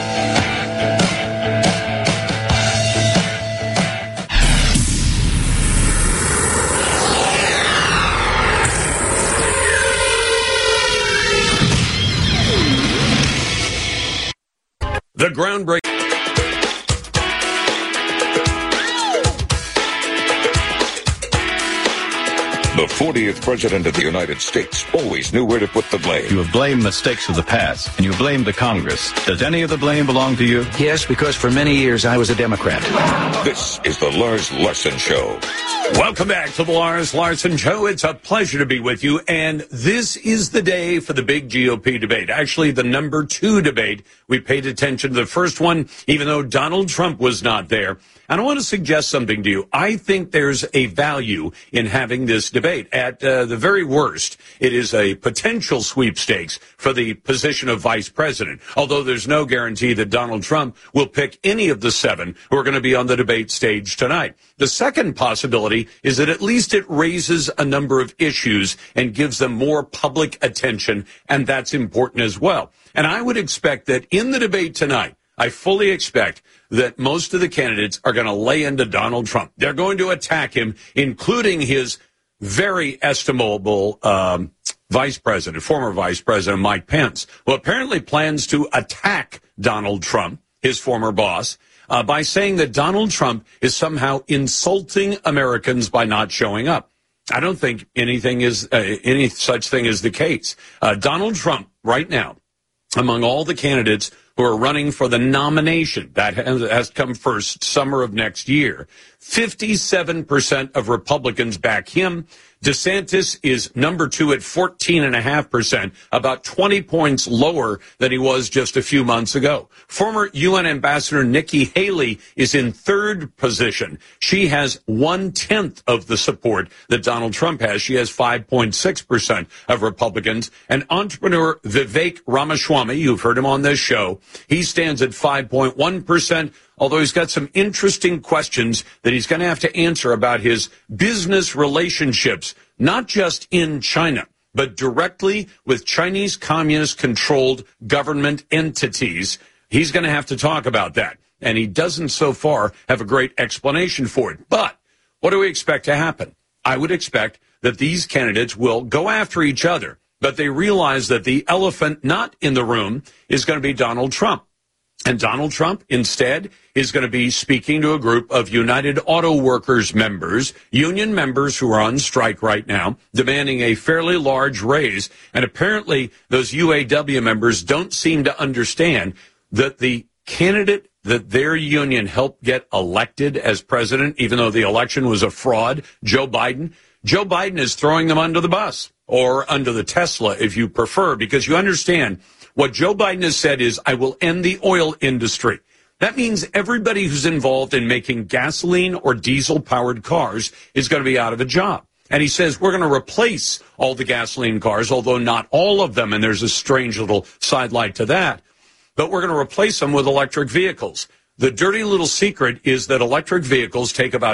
Speaker 8: The groundbreaking.
Speaker 4: The 40th President of the United States always knew where to put the blame.
Speaker 13: You have blamed mistakes of the past, and you blame the Congress. Does any of the blame belong to you?
Speaker 14: Yes, because for many years I was a Democrat.
Speaker 4: This is the Lars Larson Show.
Speaker 8: Welcome back to the Lars Larson Show. It's a pleasure to be with you, and this is the day for the big GOP debate. Actually, the number 2 debate. We paid attention to the first one, even though Donald Trump was not there. And I want to suggest something to you. I think there's a value in having this debate. At the very worst, it is a potential sweepstakes for the position of vice president, although there's no guarantee that Donald Trump will pick any of the 7 who are going to be on the debate stage tonight. The second possibility is that at least it raises a number of issues and gives them more public attention, and that's important as well. And I would expect that in the debate tonight, I fully expect that most of the candidates are going to lay into Donald Trump. They're going to attack him, including his very estimable vice president, former vice president Mike Pence, who apparently plans to attack Donald Trump, his former boss, by saying that Donald Trump is somehow insulting Americans by not showing up. I don't think any such thing is the case. Donald Trump right now, among all the candidates who are running for the nomination, that has come first, summer of next year, 57% of Republicans back him. DeSantis is number 2 at 14.5%, about 20 points lower than he was just a few months ago. Former UN Ambassador Nikki Haley is in 3rd position. She has 1/10 of the support that Donald Trump has. She has 5.6% of Republicans. And entrepreneur Vivek Ramaswamy, you've heard him on this show, he stands at 5.1%. Although he's got some interesting questions that he's going to have to answer about his business relationships, not just in China, but directly with Chinese communist-controlled government entities. He's going to have to talk about that. And he doesn't so far have a great explanation for it. But what do we expect to happen? I would expect that these candidates will go after each other, but they realize that the elephant not in the room is going to be Donald Trump. And Donald Trump, instead, is going to be speaking to a group of United Auto Workers members, union members who are on strike right now, demanding a fairly large raise. And apparently, those UAW members don't seem to understand that the candidate that their union helped get elected as president, even though the election was a fraud, Joe Biden is throwing them under the bus, or under the Tesla, if you prefer, because you understand what Joe Biden has said is, I will end the oil industry. That means everybody who's involved in making gasoline or diesel-powered cars is going to be out of a job. And he says, we're going to replace all the gasoline cars, although not all of them, and there's a strange little sidelight to that, but we're going to replace them with electric vehicles. The dirty little secret is that electric vehicles take about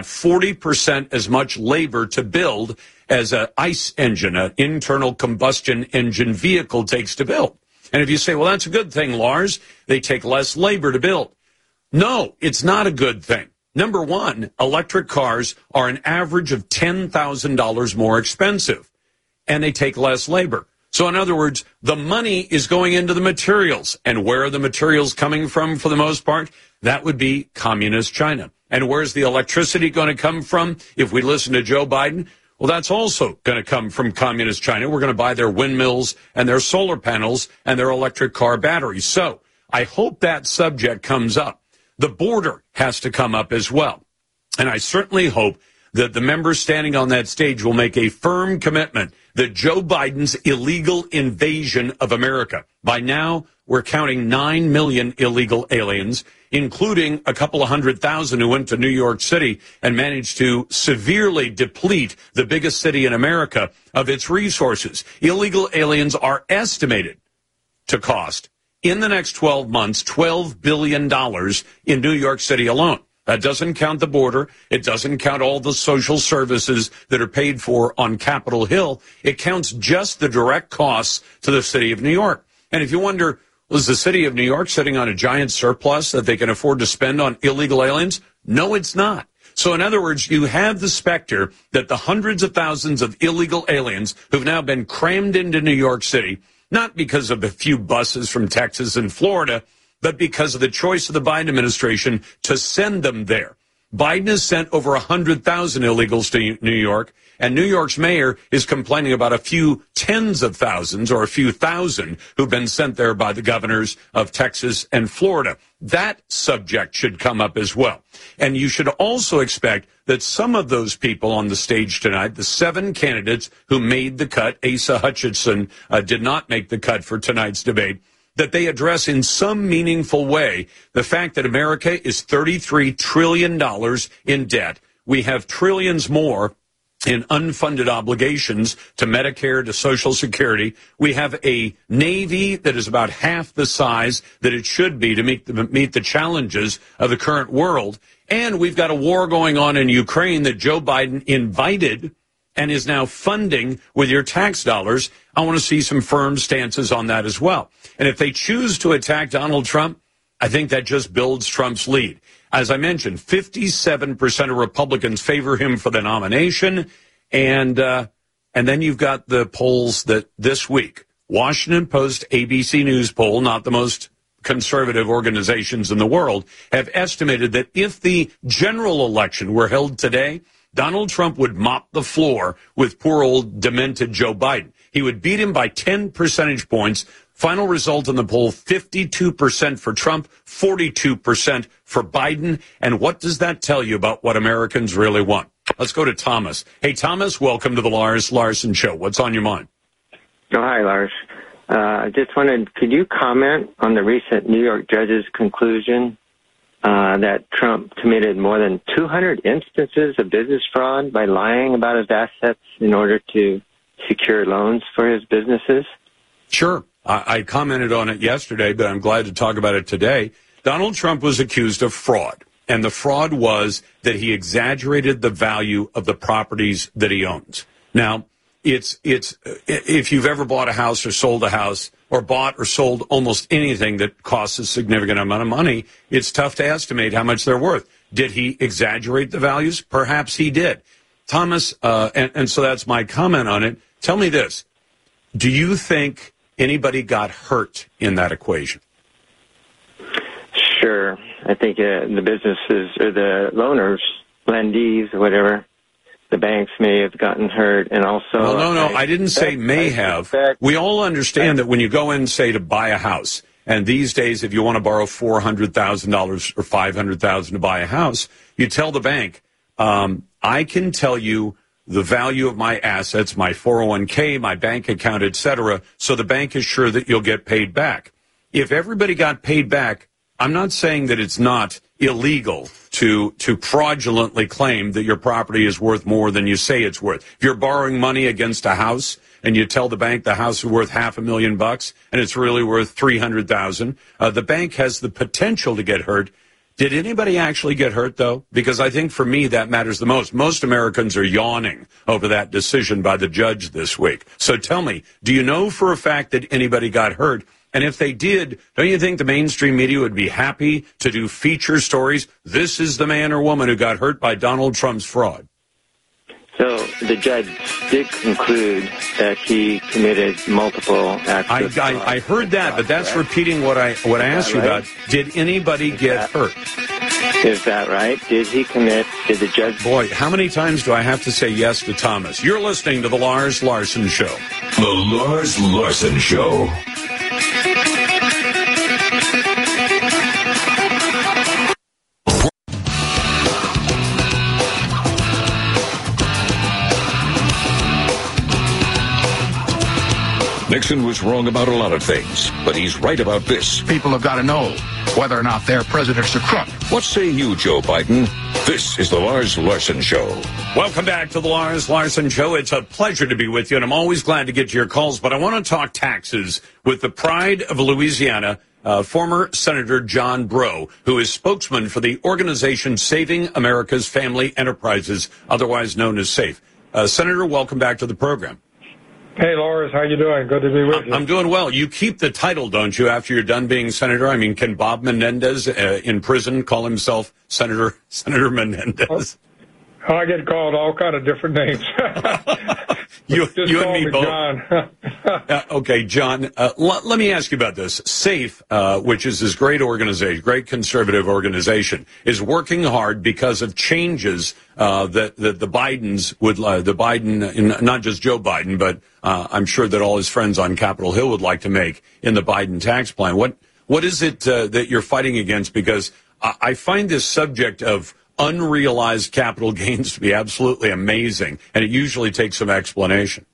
Speaker 8: 40% as much labor to build as an ICE engine, an internal combustion engine vehicle, takes to build. And if you say, well, that's a good thing, Lars, they take less labor to build. No, it's not a good thing. Number one, electric cars are an average of $10,000 more expensive, and they take less labor. So in other words, the money is going into the materials. And where are the materials coming from for the most part? That would be communist China. And where's the electricity going to come from if we listen to Joe Biden? Well, that's also going to come from communist China. We're going to buy their windmills and their solar panels and their electric car batteries. So I hope that subject comes up. The border has to come up as well. And I certainly hope that the members standing on that stage will make a firm commitment that Joe Biden's illegal invasion of America, by now we're counting 9 million illegal aliens, including a couple of 100,000 who went to New York City and managed to severely deplete the biggest city in America of its resources. Illegal aliens are estimated to cost, in the next 12 months, $12 billion in New York City alone. That doesn't count the border. It doesn't count all the social services that are paid for on Capitol Hill. It counts just the direct costs to the city of New York. And if you wonder, was the city of New York sitting on a giant surplus that they can afford to spend on illegal aliens? No, it's not. So in other words, you have the specter that the hundreds of thousands of illegal aliens who've now been crammed into New York City, not because of a few buses from Texas and Florida, but because of the choice of the Biden administration to send them there. Biden has sent over 100,000 illegals to New York, and New York's mayor is complaining about a few tens of thousands or a few thousand who've been sent there by the governors of Texas and Florida. That subject should come up as well. And you should also expect that some of those people on the stage tonight, the 7 candidates who made the cut, Asa Hutchinson did not make the cut for tonight's debate, that they address in some meaningful way the fact that America is $33 trillion in debt. We have trillions more in unfunded obligations to Medicare, to Social Security. We have a Navy that is about half the size that it should be to meet the challenges of the current world. And we've got a war going on in Ukraine that Joe Biden invited and is now funding with your tax dollars. I want to see some firm stances on that as well. And if they choose to attack Donald Trump, I think that just builds Trump's lead. As I mentioned, 57% of Republicans favor him for the nomination. And then you've got the polls that this week, Washington Post, ABC News poll, not the most conservative organizations in the world, have estimated that if the general election were held today, Donald Trump would mop the floor with poor old demented Joe Biden. He would beat him by 10 percentage points. Final result in the poll, 52% for Trump, 42% for Biden. And what does that tell you about what Americans really want? Let's go to Thomas. Hey, Thomas, welcome to the Lars Larson Show. What's on your mind?
Speaker 15: Oh, hi, Lars. I just wondered, could you comment on the recent New York judge's conclusion that Trump committed more than 200 instances of business fraud by lying about his assets in order to secure loans for his businesses?
Speaker 8: Sure. I commented on it yesterday, but I'm glad to talk about it today. Donald Trump was accused of fraud, and the fraud was that he exaggerated the value of the properties that he owns. Now, it's if you've ever bought a house or sold a house or bought or sold almost anything that costs a significant amount of money, it's tough to estimate how much they're worth. Did he exaggerate the values? Perhaps he did. Thomas, and so that's my comment on it. Tell me this. Do you think anybody got hurt in that equation?
Speaker 15: Sure. I think the businesses or the loaners, lendees or whatever, the banks may have gotten hurt, and also...
Speaker 8: Well, no, I didn't say may have. We all understand that when you go in, say, to buy a house, and these days, if you want to borrow $400,000 or $500,000 to buy a house, you tell the bank, I can tell you the value of my assets, my 401k, my bank account, etc., so the bank is sure that you'll get paid back. If everybody got paid back, I'm not saying that it's not illegal to fraudulently claim that your property is worth more than you say it's worth. If you're borrowing money against a house and you tell the bank the house is worth $500,000 and it's really worth $300,000, the bank has the potential to get hurt. Did anybody actually get hurt, though? Because I think for me that matters the most. Most Americans are yawning over that decision by the judge this week. So tell me, do you know for a fact that anybody got hurt? And if they did, don't you think the mainstream media would be happy to do feature stories? This is the man or woman who got hurt by Donald Trump's fraud.
Speaker 15: So the judge did conclude that he committed multiple acts of fraud.
Speaker 8: I heard that, but that's repeating what I asked you about. Did anybody get hurt?
Speaker 15: Is that right? Did the judge...
Speaker 8: Boy, how many times do I have to say yes to Thomas? You're listening to The Lars Larson Show.
Speaker 4: The Lars Larson Show. Nixon was wrong about a lot of things, but he's right about this.
Speaker 6: People have got to know whether or not their president's a crook.
Speaker 4: What say you, Joe Biden? This is the Lars Larson Show.
Speaker 8: Welcome back to the Lars Larson Show. It's a pleasure to be with you, and I'm always glad to get to your calls, but I want to talk taxes with the pride of Louisiana, former Senator John Breaux, who is spokesman for the organization Saving America's Family Enterprises, otherwise known as SAFE. Senator, welcome back to the program.
Speaker 16: Hey, Lars, how you doing? Good to be with you.
Speaker 8: I'm doing well. You keep the title, don't you, after you're done being senator? I mean, can Bob Menendez in prison call himself Senator Menendez?
Speaker 16: I get called all kind of different names.
Speaker 8: you and me both.
Speaker 16: John.
Speaker 8: Okay, John, let me ask you about this. SAFE, which is this great organization, great conservative organization, is working hard because of changes that the Bidens would, the Biden, not just Joe Biden, but I'm sure that all his friends on Capitol Hill would like to make in the Biden tax plan. What is it that you're fighting against? Because I find this subject of unrealized capital gains to be absolutely amazing, and it usually takes some explanation.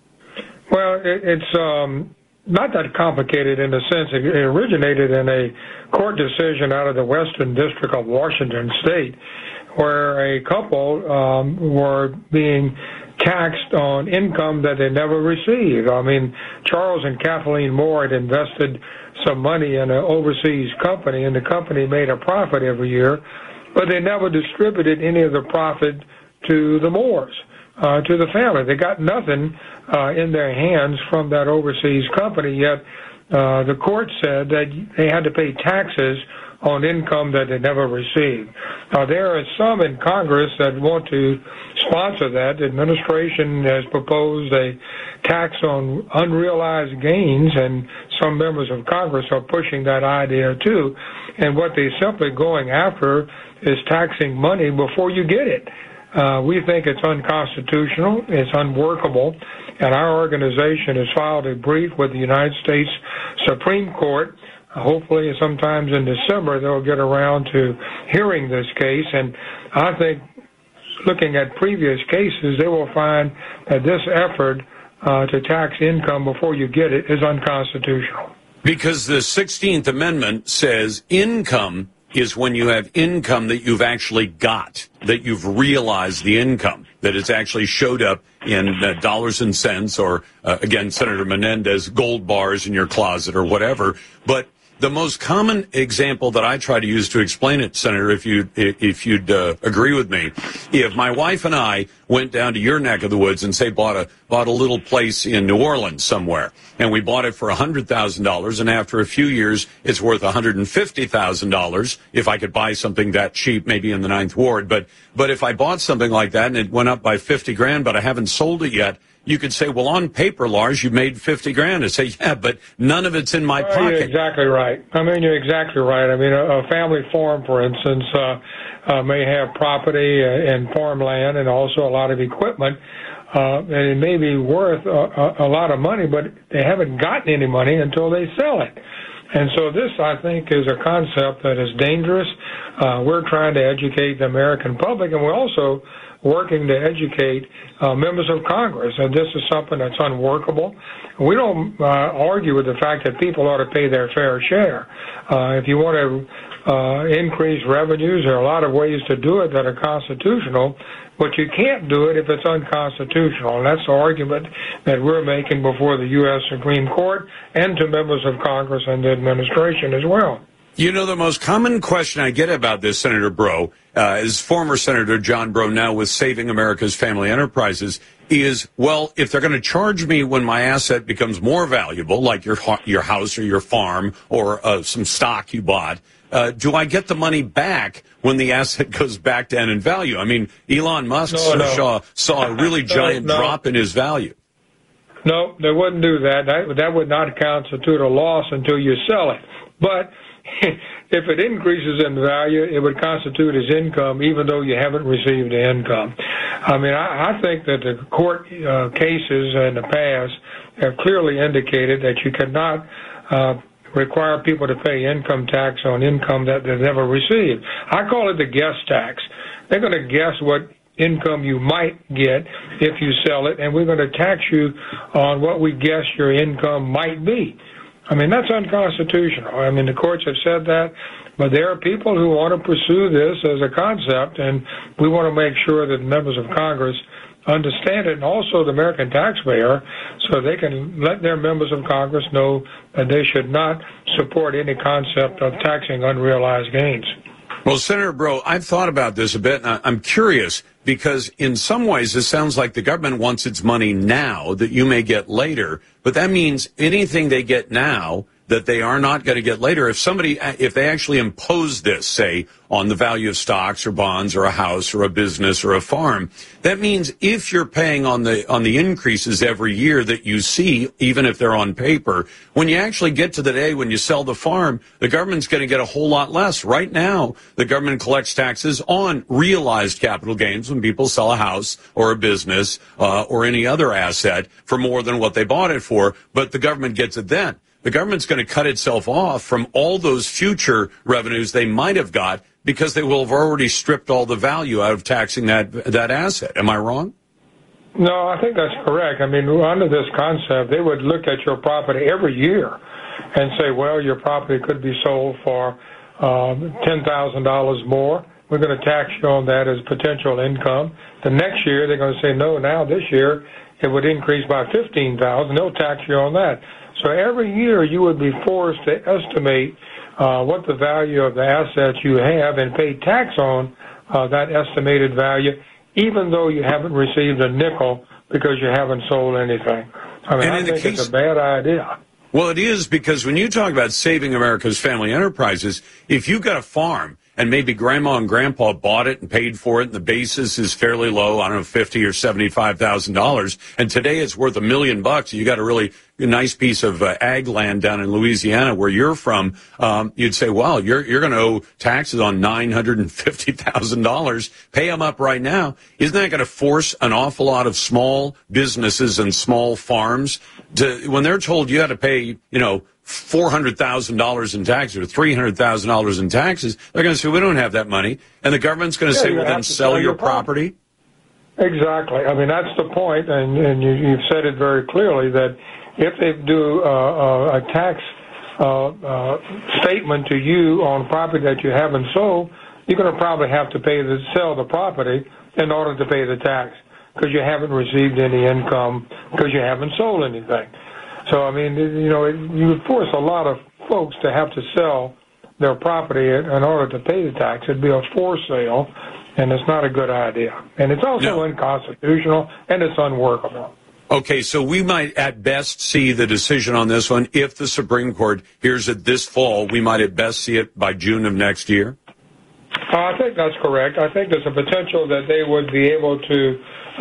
Speaker 16: Well, it's not that complicated in the sense it originated in a court decision out of the Western District of Washington State, where a couple were being taxed on income that they never received. I mean, Charles and Kathleen Moore had invested some money in an overseas company, and the company made a profit every year, but they never distributed any of the profit to the Moores, to the family. They got nothing in their hands from that overseas company, yet the court said that they had to pay taxes on income that they never received. Now, there are some in Congress that want to sponsor that. The administration has proposed a tax on unrealized gains, and some members of Congress are pushing that idea too. And what they're simply going after is taxing money before you get it. We think it's unconstitutional, it's unworkable, and our organization has filed a brief with the United States Supreme Court. Hopefully sometimes in December they'll get around to hearing this case, and I think looking at previous cases they will find that this effort to tax income before you get it is unconstitutional. Because the
Speaker 8: 16th Amendment says income is when you have income that you've actually got, that you've realized the income, that it's actually showed up in dollars and cents or, again, Senator Menendez, gold bars in your closet or whatever. But the most common example that I try to use to explain it, Senator, if you'd agree with me, if my wife and I went down to your neck of the woods and say bought a little place in New Orleans somewhere, and we bought it for $100,000, and after a few years it's worth $150,000 if I could buy something that cheap, maybe in the Ninth Ward. But if I bought something like that and it went up by $50,000, but I haven't sold it yet, you could say, well, on paper, Lars, you made $50,000. I say, yeah, but none of it's in my pocket.
Speaker 16: You're exactly right. You're exactly right. A family farm, for instance, may have property and farmland and also a lot of equipment, and it may be worth a lot of money, but they haven't gotten any money until they sell it. And so this, I think, is a concept that is dangerous. We're trying to educate the American public, and we're also working to educate members of Congress. And this is something that's unworkable. We don't argue with the fact that people ought to pay their fair share. If you want to increase revenues, there are a lot of ways to do it that are constitutional, but you can't do it if it's unconstitutional. And that's the argument that we're making before the U.S. Supreme Court and to members of Congress and the administration as well.
Speaker 8: You know, the most common question I get about this, Senator Breaux, is former Senator John Breaux, now with Saving America's Family Enterprises, is, well, if they're going to charge me when my asset becomes more valuable, like your house or your farm or some stock you bought, do I get the money back when the asset goes back down in value? I mean, Elon Musk saw a really giant drop in his value.
Speaker 16: No, they wouldn't do that. That would not constitute a loss until you sell it. But if it increases in value, it would constitute as income, even though you haven't received the income. I think that the court cases in the past have clearly indicated that you cannot require people to pay income tax on income that they've never received. I call it the guess tax. They're going to guess what income you might get if you sell it, and we're going to tax you on what we guess your income might be. That's unconstitutional. The courts have said that, but there are people who want to pursue this as a concept, and we want to make sure that members of Congress understand it, and also the American taxpayer, so they can let their members of Congress know that they should not support any concept of taxing unrealized gains.
Speaker 8: Well, Senator Breaux, I've thought about this a bit, and I'm curious, because in some ways it sounds like the government wants its money now that you may get later, but that means anything they get now that they are not going to get later. If they actually impose this, say, on the value of stocks or bonds or a house or a business or a farm, that means if you're paying on the increases every year that you see, even if they're on paper, when you actually get to the day when you sell the farm, the government's going to get a whole lot less. Right now, the government collects taxes on realized capital gains when people sell a house or a business or any other asset for more than what they bought it for, but the government gets it then. The government's going to cut itself off from all those future revenues they might have got because they will have already stripped all the value out of taxing that asset. Am I wrong?
Speaker 16: No, I think that's correct. I mean, under this concept, they would look at your property every year and say, well, your property could be sold for $10,000 more. We're going to tax you on that as potential income. The next year, they're going to say, no, now this year it would increase by $15,000. They'll tax you on that. So every year you would be forced to estimate what the value of the assets you have and pay tax on that estimated value, even though you haven't received a nickel because you haven't sold anything. I mean, I think it's a bad idea.
Speaker 8: Well, it is, because when you talk about saving America's family enterprises, if you've got a farm and maybe grandma and grandpa bought it and paid for it and the basis is fairly low, I don't know, $50,000 or $75,000, and today it's worth $1 million, you got a really nice piece of ag land down in Louisiana where you're from, you'd say, wow, you're going to owe taxes on $950,000. Pay them up right now. Isn't that going to force an awful lot of small businesses and small farms to, when they're told you got to pay, $400,000 in taxes or $300,000 in taxes, they're going to say, we don't have that money. And the government's going to say, well, then sell your property.
Speaker 16: Exactly. I mean, that's the point, and you've said it very clearly, that if they do a tax statement to you on property that you haven't sold, you're going to probably have to sell the property in order to pay the tax because you haven't received any income because you haven't sold anything. So, I mean, you would force a lot of folks to have to sell their property in order to pay the tax. It'd be a forced sale, and it's not a good idea. And it's also unconstitutional, and it's unworkable.
Speaker 8: Okay, so we might at best see the decision on this one. If the Supreme Court hears it this fall, we might at best see it by June of next year?
Speaker 16: I think that's correct. I think there's a potential that they would be able to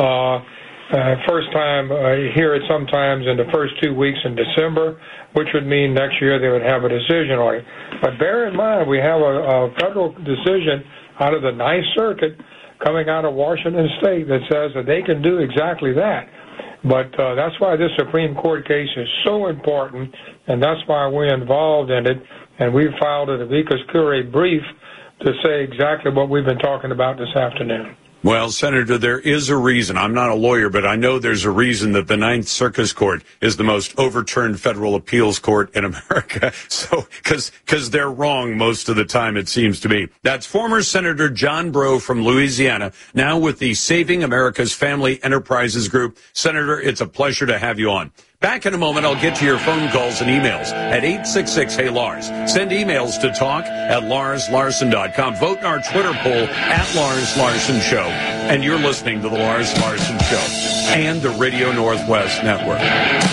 Speaker 16: hear it sometimes in the first 2 weeks in December, which would mean next year they would have a decision on it. But bear in mind, we have a federal decision out of the Ninth Circuit coming out of Washington State that says that they can do exactly that. But that's why this Supreme Court case is so important, and that's why we're involved in it. And we filed an amicus curiae brief to say exactly what we've been talking about this afternoon.
Speaker 8: Well, Senator, there is a reason. I'm not a lawyer, but I know there's a reason that the Ninth Circuit Court is the most overturned federal appeals court in America. So, because they're wrong most of the time, it seems to me. That's former Senator John Breaux from Louisiana, now with the Saving America's Family Enterprises Group. Senator, it's a pleasure to have you on. Back in a moment, I'll get to your phone calls and emails at 866-HEY-LARS. Send emails to talk@LarsLarson.com. Vote in our Twitter poll @Lars Larson Show. And you're listening to The Lars Larson Show and the Radio Northwest Network.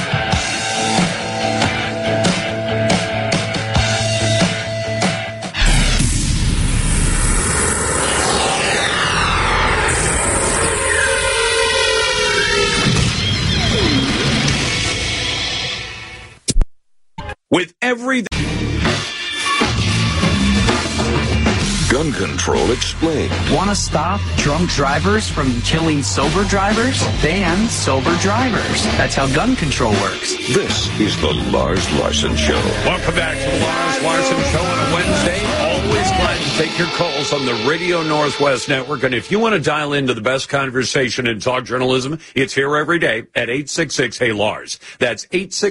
Speaker 8: With everything.
Speaker 4: Gun Control Explained.
Speaker 17: Want to stop drunk drivers from killing sober drivers? Ban sober drivers. That's how gun control works.
Speaker 4: This is the Lars Larson Show.
Speaker 8: Welcome back to the Lars Larson Show on a Wednesday. Always glad to take your calls on the Radio Northwest Network. And if you want to dial into the best conversation in talk journalism, it's here every day at 866-HEY-LARS. That's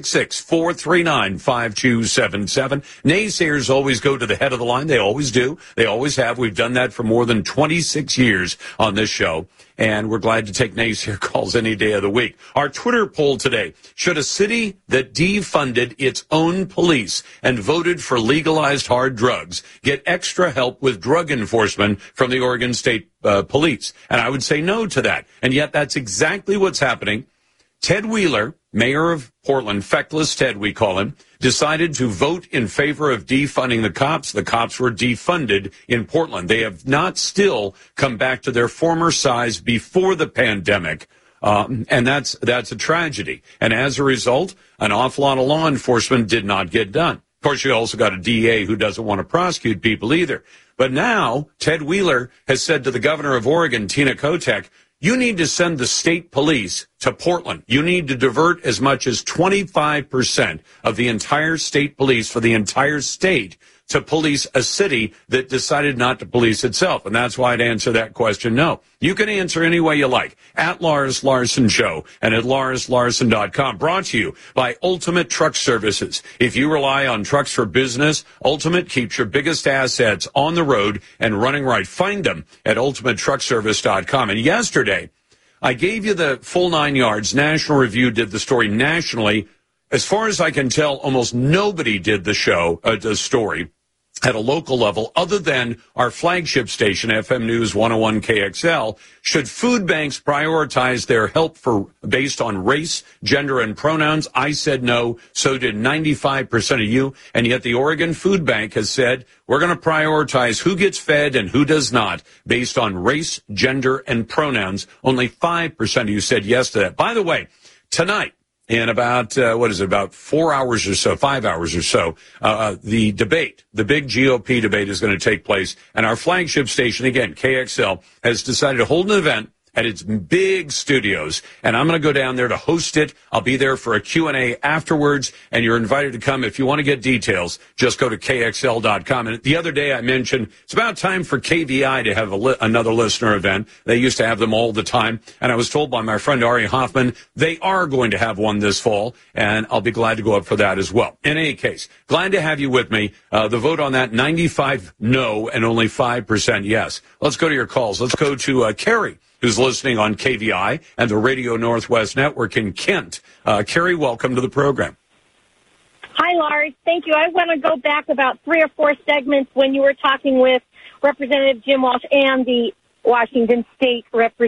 Speaker 8: 866-439-5277. Naysayers always go to the head of the line. They always do. They always have. We've done that for more than 26 years on this show. And we're glad to take naysayer calls any day of the week. Our Twitter poll today: should a city that defunded its own police and voted for legalized hard drugs get extra help with drug enforcement from the Oregon State Police? And I would say no to that. And yet that's exactly what's happening. Ted Wheeler, mayor of Portland, feckless Ted we call him, decided to vote in favor of defunding the cops. The cops were defunded in Portland. They have not still come back to their former size before the pandemic. And that's a tragedy. And as a result, an awful lot of law enforcement did not get done. Of course, you also got a DA who doesn't want to prosecute people either. But now Ted Wheeler has said to the governor of Oregon, Tina Kotek, you need to send the state police to Portland. You need to divert as much as 25% of the entire state police for the entire state to police a city that decided not to police itself. And that's why I'd answer that question no. You can answer any way you like. At Lars Larson Show and at LarsLarson.com. Brought to you by Ultimate Truck Services. If you rely on trucks for business, Ultimate keeps your biggest assets on the road and running right. Find them at UltimateTruckService.com. And yesterday, I gave you the full 9 yards. National Review did the story nationally. As far as I can tell, almost nobody did the story at a local level other than our flagship station, FM News 101 KXL. Should food banks prioritize their help based on race, gender, and pronouns? I said no. So did 95% of you. And yet the Oregon Food Bank has said we're going to prioritize who gets fed and who does not based on race, gender, and pronouns. Only 5% of you said yes to that. By the way, tonight, in about, about 4 hours or so, 5 hours or so, the debate, the big GOP debate is going to take place. And our flagship station, again, KXL, has decided to hold an event at its big studios. And I'm going to go down there to host it. I'll be there for a Q&A afterwards. And you're invited to come. If you want to get details, just go to KXL.com. And the other day I mentioned it's about time for KVI to have another listener event. They used to have them all the time. And I was told by my friend Ari Hoffman, they are going to have one this fall. And I'll be glad to go up for that as well. In any case, glad to have you with me. The vote on that, 95 no and only 5% yes. Let's go to your calls. Let's go to Carrie, who's listening on KVI and the Radio Northwest Network in Kent. Carrie, welcome to the program.
Speaker 18: Hi, Lars. Thank you. I want to go back about 3 or 4 segments when you were talking with Representative Jim Walsh and the Washington State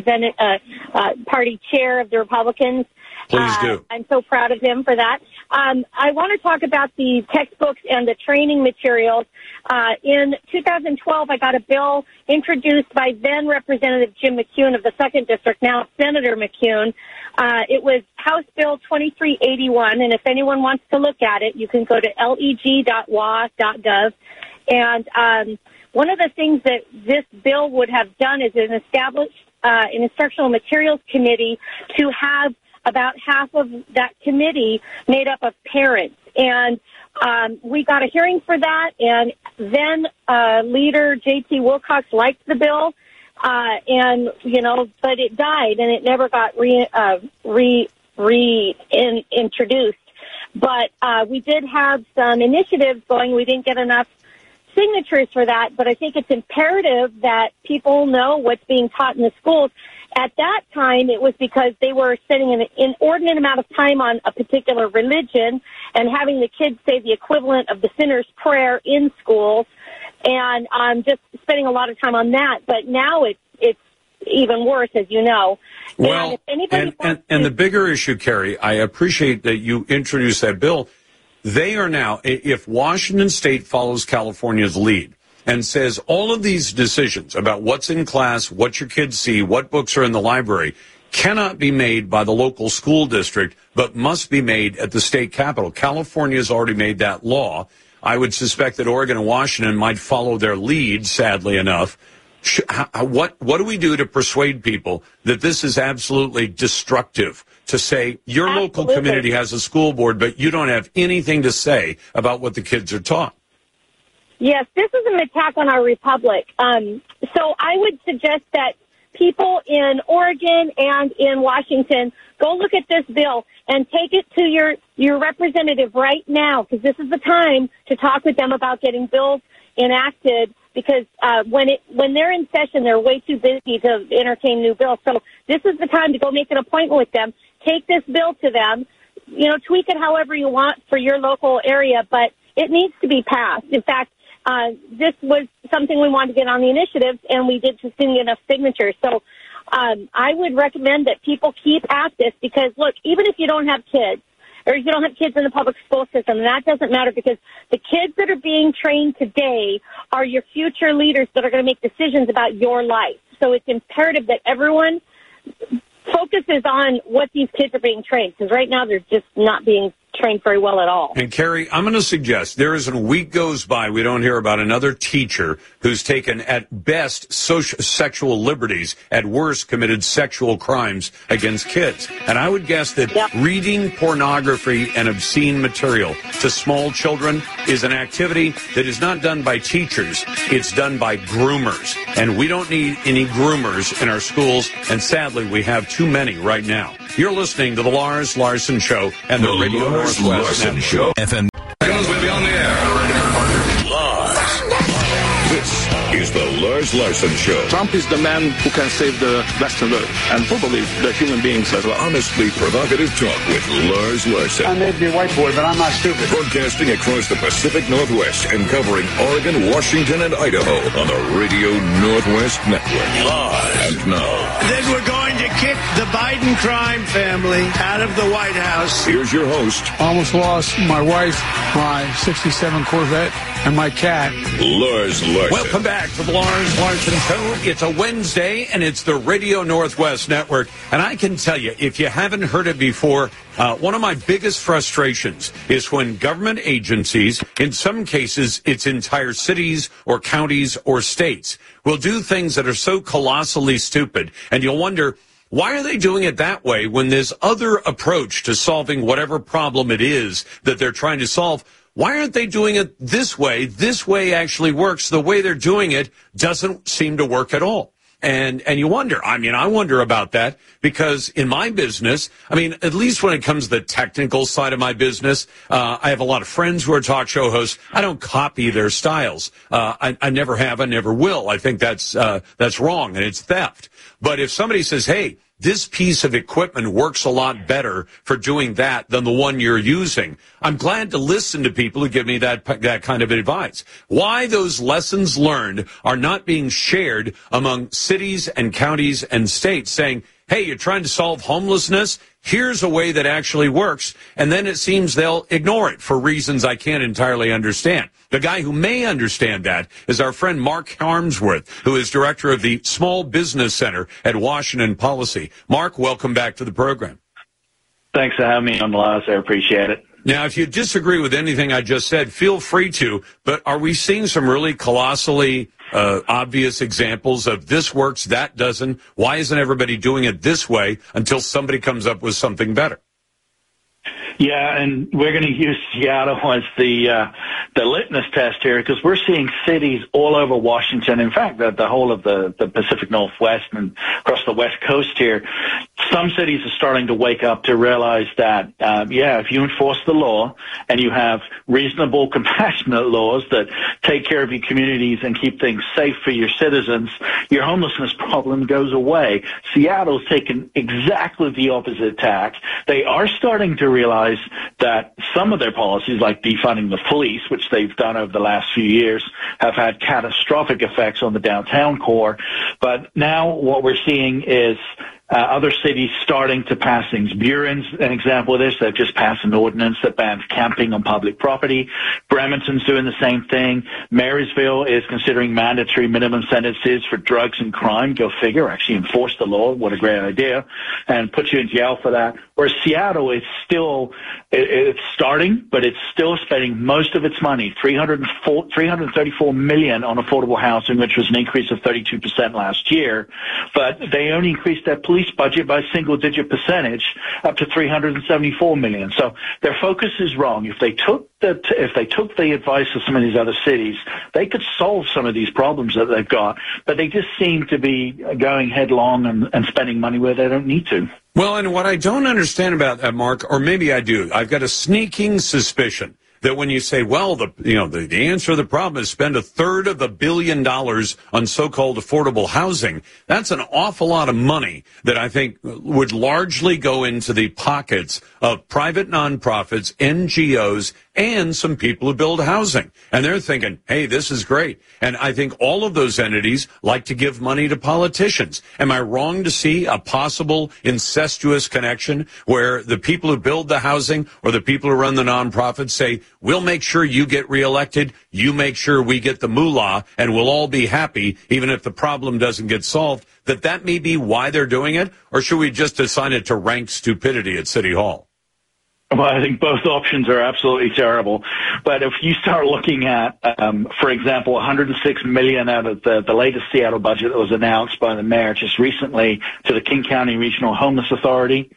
Speaker 18: Party chair of the Republicans.
Speaker 8: Please do.
Speaker 18: I'm so proud of him for that. I want to talk about the textbooks and the training materials. In 2012, I got a bill introduced by then Representative Jim McCune of the 2nd District, now Senator McCune. It was House Bill 2381, and if anyone wants to look at it, you can go to leg.wa.gov. And one of the things that this bill would have done is established an instructional materials committee to have about half of that committee made up of parents. And we got a hearing for that, and then leader J.T. Wilcox liked the bill, but it died, and it never got reintroduced. But we did have some initiatives going. We didn't get enough signatures for that, but I think it's imperative that people know what's being taught in the schools. At that time, it was because they were spending an inordinate amount of time on a particular religion and having the kids say the equivalent of the sinner's prayer in schools, and just spending a lot of time on that. But now it's even worse, as you know.
Speaker 8: Well, and the bigger issue, Carrie, I appreciate that you introduced that bill. They are now, if Washington State follows California's lead and says all of these decisions about what's in class, what your kids see, what books are in the library, cannot be made by the local school district, but must be made at the state capitol. California has already made that law. I would suspect that Oregon and Washington might follow their lead, sadly enough. What do we do to persuade people that this is absolutely destructive? To say your local community has a school board, but you don't have anything to say about what the kids are taught.
Speaker 18: Yes, this is an attack on our republic. So I would suggest that people in Oregon and in Washington go look at this bill and take it to your representative right now, because this is the time to talk with them about getting bills enacted, because when they're in session, they're way too busy to entertain new bills. So this is the time to go make an appointment with them. Take this bill to them, tweak it however you want for your local area, but it needs to be passed. In fact, this was something we wanted to get on the initiatives, and we did just didn't get enough signatures. So I would recommend that people keep at this because, look, even if you don't have kids, or if you don't have kids in the public school system, that doesn't matter because the kids that are being trained today are your future leaders that are going to make decisions about your life. So it's imperative that everyone focuses on what these kids are being trained because right now they're just not being trained very well at all.
Speaker 8: And Carrie, I'm going to suggest there isn't a week goes by we don't hear about another teacher who's taken at best sexual liberties, at worst committed sexual crimes against kids. And I would guess that reading pornography and obscene material to small children is an activity that is not done by teachers. It's done by groomers. And we don't need any groomers in our schools. And sadly, we have too many right now. You're listening to the Lars Larson Show and the Radio
Speaker 4: Lars Larson Show.
Speaker 2: FM. We'll be on the air.
Speaker 4: Lars. This is the Lars Larson Show.
Speaker 5: Trump is the man who can save the Western world, and probably the human beings as well.
Speaker 4: Honestly provocative talk with Lars Larson.
Speaker 6: I may be a white boy, but I'm not stupid.
Speaker 4: Broadcasting across the Pacific Northwest and covering Oregon, Washington, and Idaho on the Radio Northwest Network. Live and now.
Speaker 7: Then we're going to kick the Biden crime family out of the White House.
Speaker 4: Here's your host.
Speaker 6: Almost lost my wife, my 67 Corvette, and my cat.
Speaker 4: Lars Larson.
Speaker 8: Welcome back to the Lars Larson Show. It's a Wednesday, and it's the Radio Northwest Network. And I can tell you, if you haven't heard it before, one of my biggest frustrations is when government agencies, in some cases, it's entire cities or counties or states, will do things that are so colossally stupid. And you'll wonder, why are they doing it that way when this other approach to solving whatever problem it is that they're trying to solve? Why aren't they doing it this way? This way actually works. The way they're doing it doesn't seem to work at all. And you wonder, I wonder about that because in my business, at least when it comes to the technical side of my business, I have a lot of friends who are talk show hosts. I don't copy their styles. I never have. I never will. I think that's wrong and it's theft. But if somebody says, hey, this piece of equipment works a lot better for doing that than the one you're using, I'm glad to listen to people who give me that kind of advice. Why those lessons learned are not being shared among cities and counties and states saying, hey, you're trying to solve homelessness? Here's a way that actually works. And then it seems they'll ignore it for reasons I can't entirely understand. The guy who may understand that is our friend Mark Harmsworth, who is director of the Small Business Center at Washington Policy. Mark, welcome back to the program.
Speaker 19: Thanks for having me on, Lars. I appreciate it.
Speaker 8: Now, if you disagree with anything I just said, feel free to. But are we seeing some really colossally obvious examples of this works, that doesn't? Why isn't everybody doing it this way until somebody comes up with something better?
Speaker 19: Yeah, and we're going to use Seattle as the litmus test here because we're seeing cities all over Washington. In fact, the whole of the Pacific Northwest and across the West Coast here. Some cities are starting to wake up to realize that, if you enforce the law and you have reasonable, compassionate laws that take care of your communities and keep things safe for your citizens, your homelessness problem goes away. Seattle's taken exactly the opposite tack. They are starting to realize that some of their policies, like defunding the police, which they've done over the last few years, have had catastrophic effects on the downtown core. But now what we're seeing is other cities starting to pass things. Buren's an example of this. They've just passed an ordinance that bans camping on public property. Bremerton's doing the same thing. Marysville is considering mandatory minimum sentences for drugs and crime. Go figure. Actually enforce the law. What a great idea. And put you in jail for that. Whereas Seattle is still, it's starting, but it's still spending most of its money, $334 million on affordable housing, which was an increase of 32% last year. But they only increased their police budget by a single-digit percentage up to $374 million. So their focus is wrong. If they took the advice of some of these other cities, they could solve some of these problems that they've got. But they just seem to be going headlong and spending money where they don't need to.
Speaker 8: Well, and what I don't understand about that, Mark, or maybe I do, I've got a sneaking suspicion that when you say, well, the answer to the problem is spend $1/3 of $1 billion on so-called affordable housing, that's an awful lot of money that I think would largely go into the pockets of private nonprofits, NGOs, and some people who build housing. And they're thinking, hey, this is great. And I think all of those entities like to give money to politicians. Am I wrong to see a possible incestuous connection where the people who build the housing or the people who run the nonprofits say, we'll make sure you get reelected, you make sure we get the moolah, and we'll all be happy, even if the problem doesn't get solved, that may be why they're doing it? Or should we just assign it to rank stupidity at City Hall?
Speaker 19: Well, I think both options are absolutely terrible. But if you start looking at, for example, $106 million out of the latest Seattle budget that was announced by the mayor just recently to the King County Regional Homeless Authority,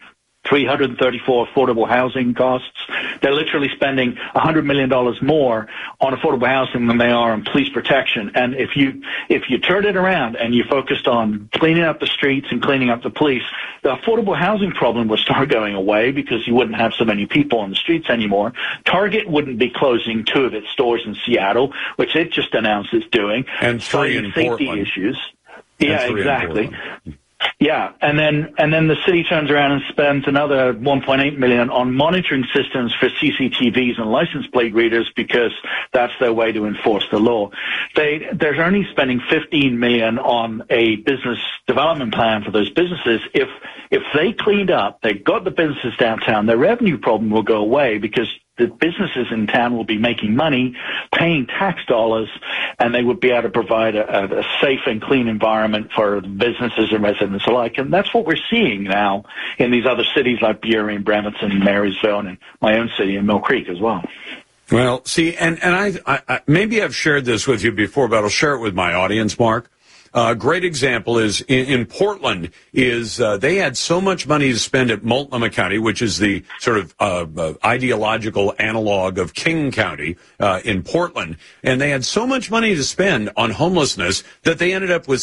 Speaker 19: 334 affordable housing costs. They're literally spending $100 million more on affordable housing than they are on police protection. And if you turn it around and you focused on cleaning up the streets and cleaning up the police, the affordable housing problem would start going away because you wouldn't have so many people on the streets anymore. Target wouldn't be closing 2 of its stores in Seattle, which it just announced it's doing.
Speaker 8: And 3 in
Speaker 19: safety
Speaker 8: Portland.
Speaker 19: Issues. Yeah, exactly.
Speaker 15: Yeah, and then the city turns around and spends another $1.8 million on monitoring systems for CCTVs and license plate readers because that's their way to enforce the law. They're only spending $15 million on a business development plan for those businesses. If they cleaned up, they got the businesses downtown, their revenue problem will go away because the businesses in town will be making money, paying tax dollars, and they would be able to provide a safe and clean environment for businesses and residents alike. And that's what we're seeing now in these other cities like Burien, Bremerton, Marysville, and my own city in Mill Creek as well.
Speaker 8: Well, see, and I maybe I've shared this with you before, but I'll share it with my audience, Mark. A great example is in Portland is they had so much money to spend at Multnomah County, which is the sort of ideological analog of King County in Portland, and they had so much money to spend on homelessness that they ended up with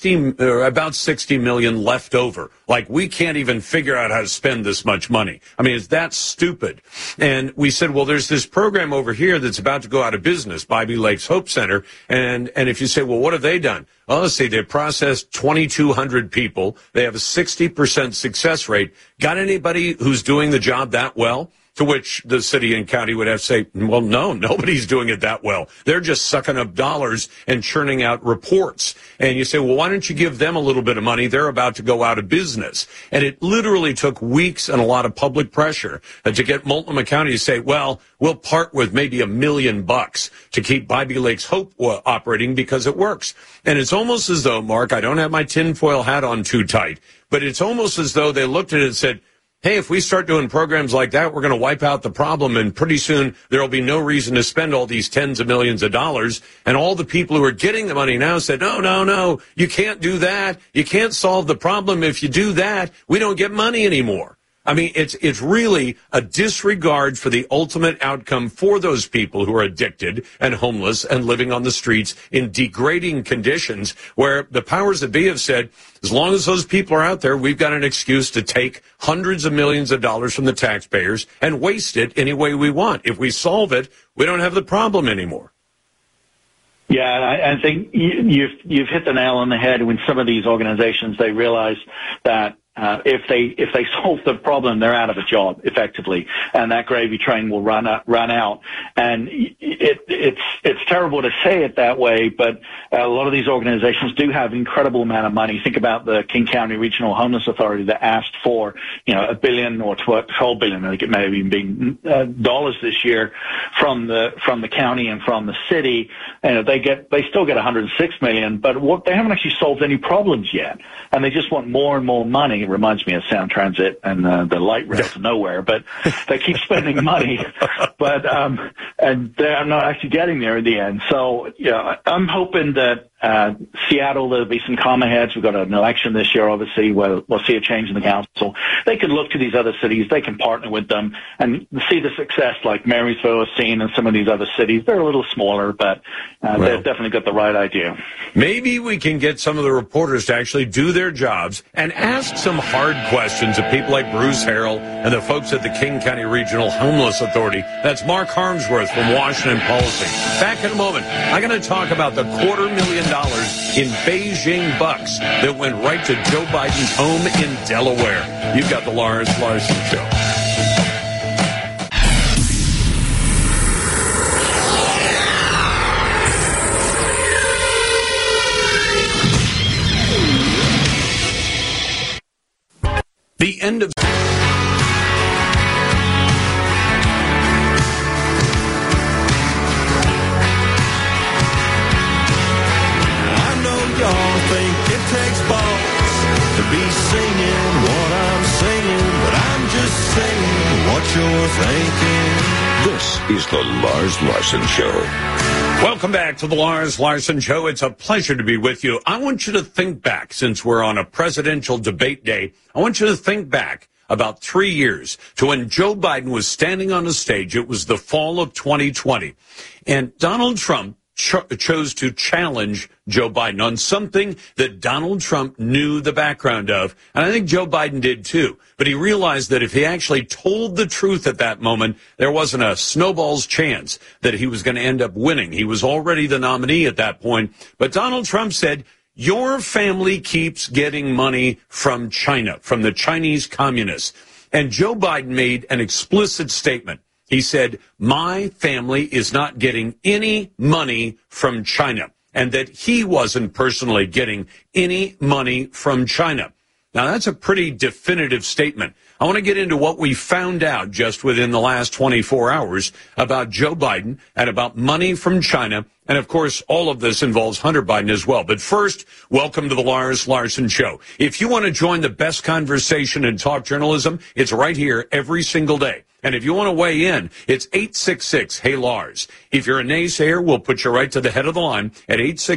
Speaker 8: about 60 million left over. Like, we can't even figure out how to spend this much money. I mean, it's that stupid. And we said, well, there's this program over here that's about to go out of business, Bybee Lakes Hope Center, and if you say, well, what have they done? Well, let's see, they processed 2,200 people. They have a 60% success rate. Got anybody who's doing the job that well? To which the city and county would have to say, well, no, nobody's doing it that well. They're just sucking up dollars and churning out reports. And you say, well, why don't you give them a little bit of money? They're about to go out of business. And it literally took weeks and a lot of public pressure to get Multnomah County to say, well, we'll part with maybe $1 million to keep Bybee Lakes Hope operating because it works. And it's almost as though, Mark, I don't have my tinfoil hat on too tight, but it's almost as though they looked at it and said, hey, if we start doing programs like that, we're going to wipe out the problem, and pretty soon there will be no reason to spend all these tens of millions of dollars. And all the people who are getting the money now said, no, you can't do that. You can't solve the problem. If you do that, we don't get money anymore. I mean, it's really a disregard for the ultimate outcome for those people who are addicted and homeless and living on the streets in degrading conditions, where the powers that be have said, as long as those people are out there, we've got an excuse to take hundreds of millions of dollars from the taxpayers and waste it any way we want. If we solve it, we don't have the problem anymore.
Speaker 19: Yeah, I think you've hit the nail on the head. When some of these organizations, they realize that if they solve the problem, they're out of a job effectively, and that gravy train will run out. And it's terrible to say it that way, but a lot of these organizations do have an incredible amount of money. Think about the King County Regional Homeless Authority that asked for $1 billion or $12 billion, I think it may have even been dollars this year from the county and from the city. And they still get $106 million, but they haven't actually solved any problems yet, and they just want more and more money. It reminds me of Sound Transit and the light rail to nowhere, but they keep spending money, but and they're not actually getting there in the end. So I'm hoping that Seattle, there'll be some calmer heads. We've got an election this year, obviously, where we'll see a change in the council. They can look to these other cities. They can partner with them and see the success like Marysville has seen and some of these other cities. They're a little smaller, but they've definitely got the right idea.
Speaker 8: Maybe we can get some of the reporters to actually do their jobs and ask some hard questions of people like Bruce Harrell and the folks at the King County Regional Homeless Authority. That's Mark Harmsworth from Washington Policy. Back in a moment, I'm going to talk about the $250,000 in Beijing bucks that went right to Joe Biden's home in Delaware. You've got the Lawrence Larson Show. end of...
Speaker 3: Y'all think it takes balls to be singing what I'm singing, but I'm just saying what you're thinking.
Speaker 4: This is the Lars Larson Show.
Speaker 8: Welcome back to the Lars Larson Show. It's a pleasure to be with you. I want you to think back, since we're on a presidential debate day, I want you to think back about 3 years to when Joe Biden was standing on a stage. It was the fall of 2020, and Donald Trump chose to challenge Joe Biden on something that Donald Trump knew the background of, and I think Joe Biden did too. But he realized that if he actually told the truth at that moment, there wasn't a snowball's chance that he was going to end up winning. He was already the nominee at that point. But Donald Trump said, your family keeps getting money from China, from the Chinese communists. And Joe Biden made an explicit statement. He said, my family is not getting any money from China, and that he wasn't personally getting any money from China. Now, that's a pretty definitive statement. I want to get into what we found out just within the last 24 hours about Joe Biden and about money from China. And, of course, all of this involves Hunter Biden as well. But first, welcome to the Lars Larson Show. If you want to join the best conversation in talk journalism, it's right here every single day. And if you want to weigh in, it's 866-HEY-LARS. If you're a naysayer, we'll put you right to the head of the line at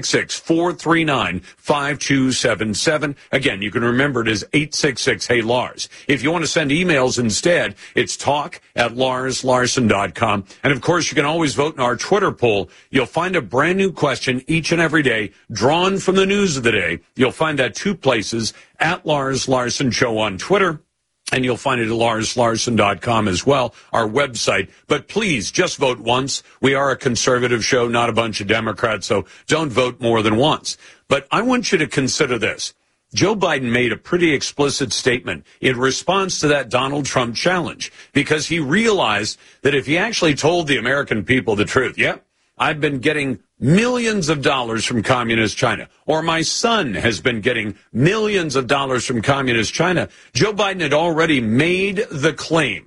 Speaker 8: 866-439-5277. Again, you can remember it as 866-HEY-LARS. If you want to send emails instead, it's talk@LarsLarson.com. And, of course, you can always vote in our Twitter poll. You'll find a brand new question each and every day drawn from the news of the day. You'll find that two places, at Lars Larson Show on Twitter, and you'll find it at LarsLarson.com as well, our website. But please, just vote once. We are a conservative show, not a bunch of Democrats, so don't vote more than once. But I want you to consider this. Joe Biden made a pretty explicit statement in response to that Donald Trump challenge, because he realized that if he actually told the American people the truth, I've been getting millions of dollars from communist China, or my son has been getting millions of dollars from communist China, Joe Biden had already made the claim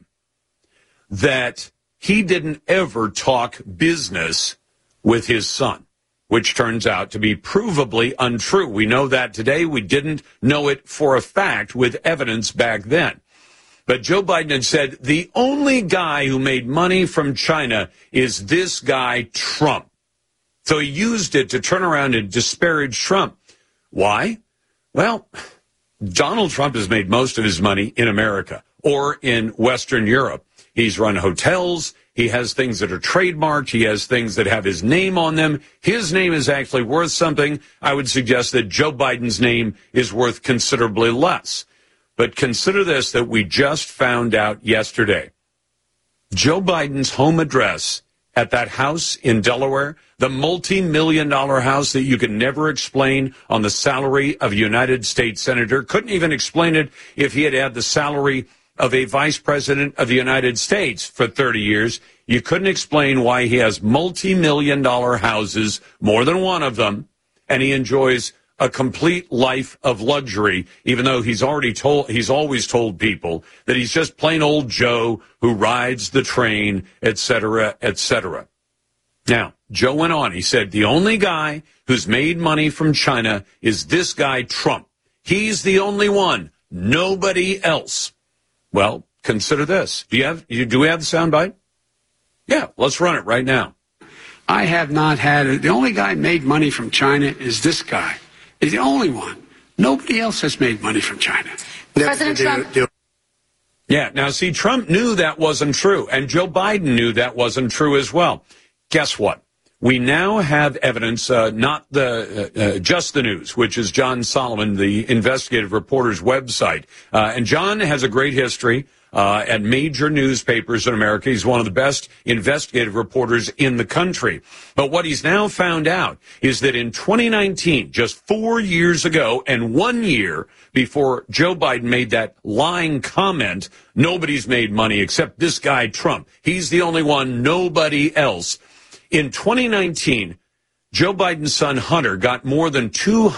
Speaker 8: that he didn't ever talk business with his son, which turns out to be provably untrue. We know that today. We didn't know it for a fact with evidence back then. But Joe Biden had said, the only guy who made money from China is this guy, Trump. So he used it to turn around and disparage Trump. Why? Well, Donald Trump has made most of his money in America or in Western Europe. He's run hotels. He has things that are trademarked. He has things that have his name on them. His name is actually worth something. I would suggest that Joe Biden's name is worth considerably less. But consider this, that we just found out yesterday. Joe Biden's home address at that house in Delaware, the multi-million-dollar house that you can never explain on the salary of a United States senator, couldn't even explain it if he had had the salary of a vice president of the United States for 30 years. You couldn't explain why he has multi-million-dollar houses, more than one of them, and he enjoys a complete life of luxury, even though he's always told people that he's just plain old Joe who rides the train, etc., etc. Now, Joe went on. He said, the only guy who's made money from China is this guy, Trump. He's the only one. Nobody else. Well, consider this. Do we have the soundbite? Yeah, let's run it right now.
Speaker 6: I have not had it. The only guy made money from China is this guy. He's the only one. Nobody else has made money from China.
Speaker 20: President Trump.
Speaker 8: Yeah, now see, Trump knew that wasn't true, and Joe Biden knew that wasn't true as well. Guess what? We now have evidence, not just the news, which is John Solomon, the investigative reporter's website. And John has a great history at major newspapers in America. He's one of the best investigative reporters in the country. But what he's now found out is that in 2019, just 4 years ago and 1 year before Joe Biden made that lying comment, nobody's made money except this guy, Trump. He's the only one, nobody else. In 2019, Joe Biden's son Hunter got more than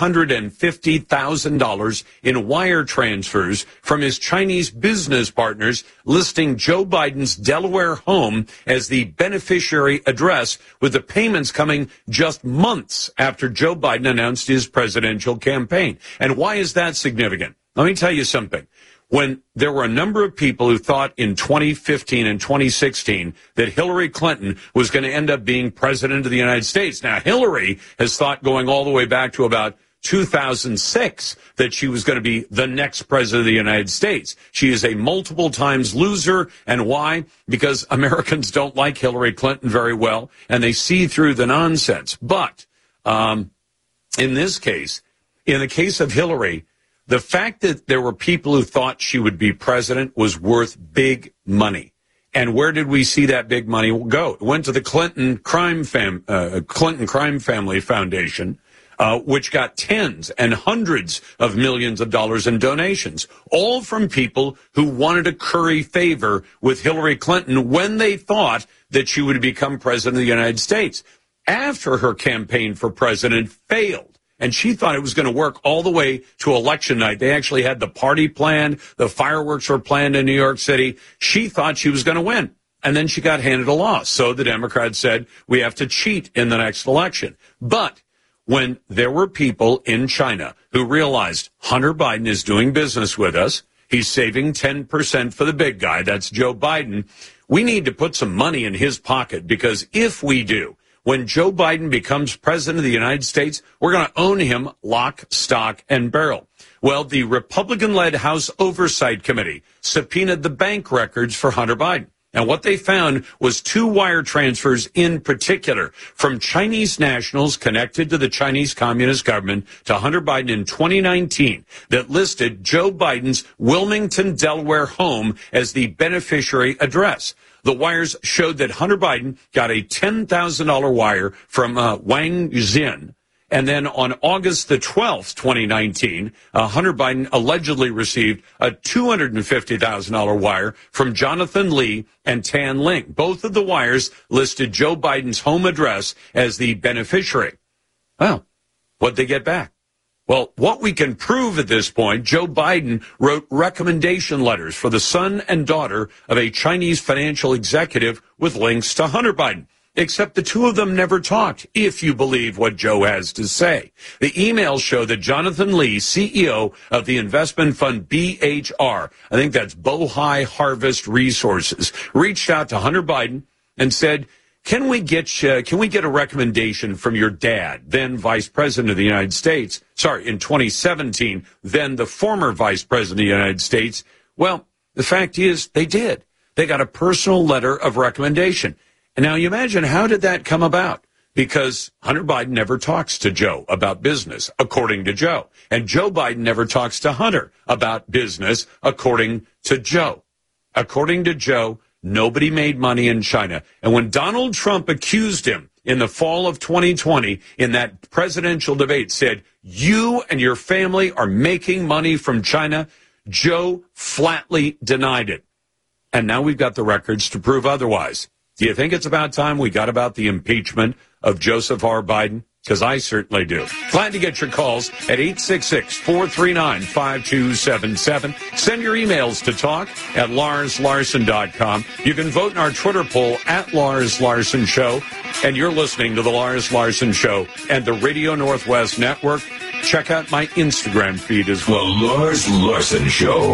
Speaker 8: $250,000 in wire transfers from his Chinese business partners, listing Joe Biden's Delaware home as the beneficiary address, with the payments coming just months after Joe Biden announced his presidential campaign. And why is that significant? Let me tell you something. When there were a number of people who thought in 2015 and 2016 that Hillary Clinton was going to end up being president of the United States. Now, Hillary has thought going all the way back to about 2006 that she was going to be the next president of the United States. She is a multiple times loser. And why? Because Americans don't like Hillary Clinton very well, and they see through the nonsense. But in this case, in the case of Hillary, the fact that there were people who thought she would be president was worth big money. And where did we see that big money go? It went to the Clinton Crime Family Foundation, which got tens and hundreds of millions of dollars in donations, all from people who wanted to curry favor with Hillary Clinton when they thought that she would become president of the United States. After her campaign for president failed, and she thought it was going to work all the way to election night. They actually had the party planned. The fireworks were planned in New York City. She thought she was going to win. And then she got handed a loss. So the Democrats said, we have to cheat in the next election. But when there were people in China who realized Hunter Biden is doing business with us, he's saving 10% for the big guy, that's Joe Biden, we need to put some money in his pocket, because if we do, when Joe Biden becomes president of the United States, we're going to own him lock, stock, and barrel. Well, the Republican-led House Oversight Committee subpoenaed the bank records for Hunter Biden. And what they found was 2 wire transfers in particular from Chinese nationals connected to the Chinese Communist government to Hunter Biden in 2019 that listed Joe Biden's Wilmington, Delaware home as the beneficiary address. The wires showed that Hunter Biden got a $10,000 wire from Wang Xin. And then on August the 12th, 2019, Hunter Biden allegedly received a $250,000 wire from Jonathan Lee and Tan Ling. Both of the wires listed Joe Biden's home address as the beneficiary. Well, what'd they get back? Well, what we can prove at this point, Joe Biden wrote recommendation letters for the son and daughter of a Chinese financial executive with links to Hunter Biden. Except the two of them never talked, if you believe what Joe has to say. The emails show that Jonathan Lee, CEO of the investment fund BHR, I think that's Bohai Harvest Resources, reached out to Hunter Biden and said, Can we get a recommendation from your dad, then Vice President of the United States? In 2017, then the former Vice President of the United States. Well, the fact is they did. They got a personal letter of recommendation. And now you imagine, how did that come about? Because Hunter Biden never talks to Joe about business, according to Joe. And Joe Biden never talks to Hunter about business, according to Joe. According to Joe, nobody made money in China. And when Donald Trump accused him in the fall of 2020 in that presidential debate, said, you and your family are making money from China, Joe flatly denied it. And now we've got the records to prove otherwise. Do you think it's about time we got about the impeachment of Joseph R. Biden? Because I certainly do. Glad to get your calls at 866-439-5277. Send your emails to talk@LarsLarson.com. You can vote in our Twitter poll at Lars Larson Show. And you're listening to the Lars Larson Show and the Radio Northwest Network. Check out my Instagram feed as well.
Speaker 4: The Lars Larson Show.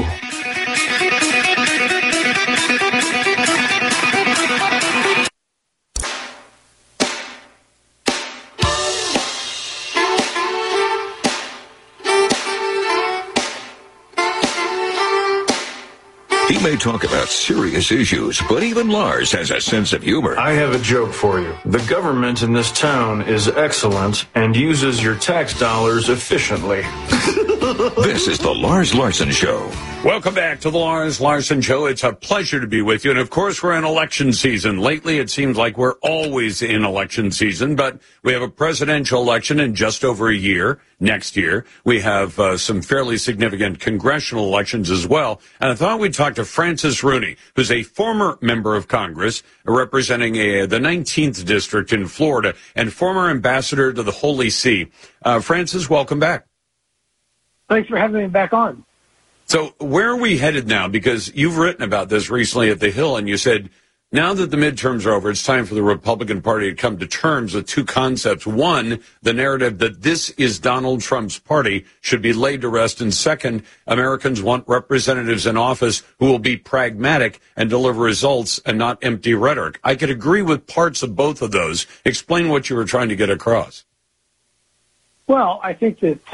Speaker 4: He may talk about serious issues, but even Lars has a sense of humor.
Speaker 20: I have a joke for you. The government in this town is excellent and uses your tax dollars efficiently.
Speaker 4: This is the Lars Larson Show.
Speaker 8: Welcome back to the Lars Larson Show. It's a pleasure to be with you. And, of course, we're in election season. Lately, it seems like we're always in election season, but we have a presidential election in just over a year. Next year, we have some fairly significant congressional elections as well. And I thought we'd talk to Francis Rooney, who's a former member of Congress representing the 19th District in Florida and former ambassador to the Holy See. Francis, welcome back.
Speaker 21: Thanks for having me back on.
Speaker 8: So where are we headed now? Because you've written about this recently at The Hill, and you said, now that the midterms are over, it's time for the Republican Party to come to terms with two concepts. One, the narrative that this is Donald Trump's party should be laid to rest. And second, Americans want representatives in office who will be pragmatic and deliver results and not empty rhetoric. I could agree with parts of both of those. Explain what you were trying to get across.
Speaker 21: Well, I think that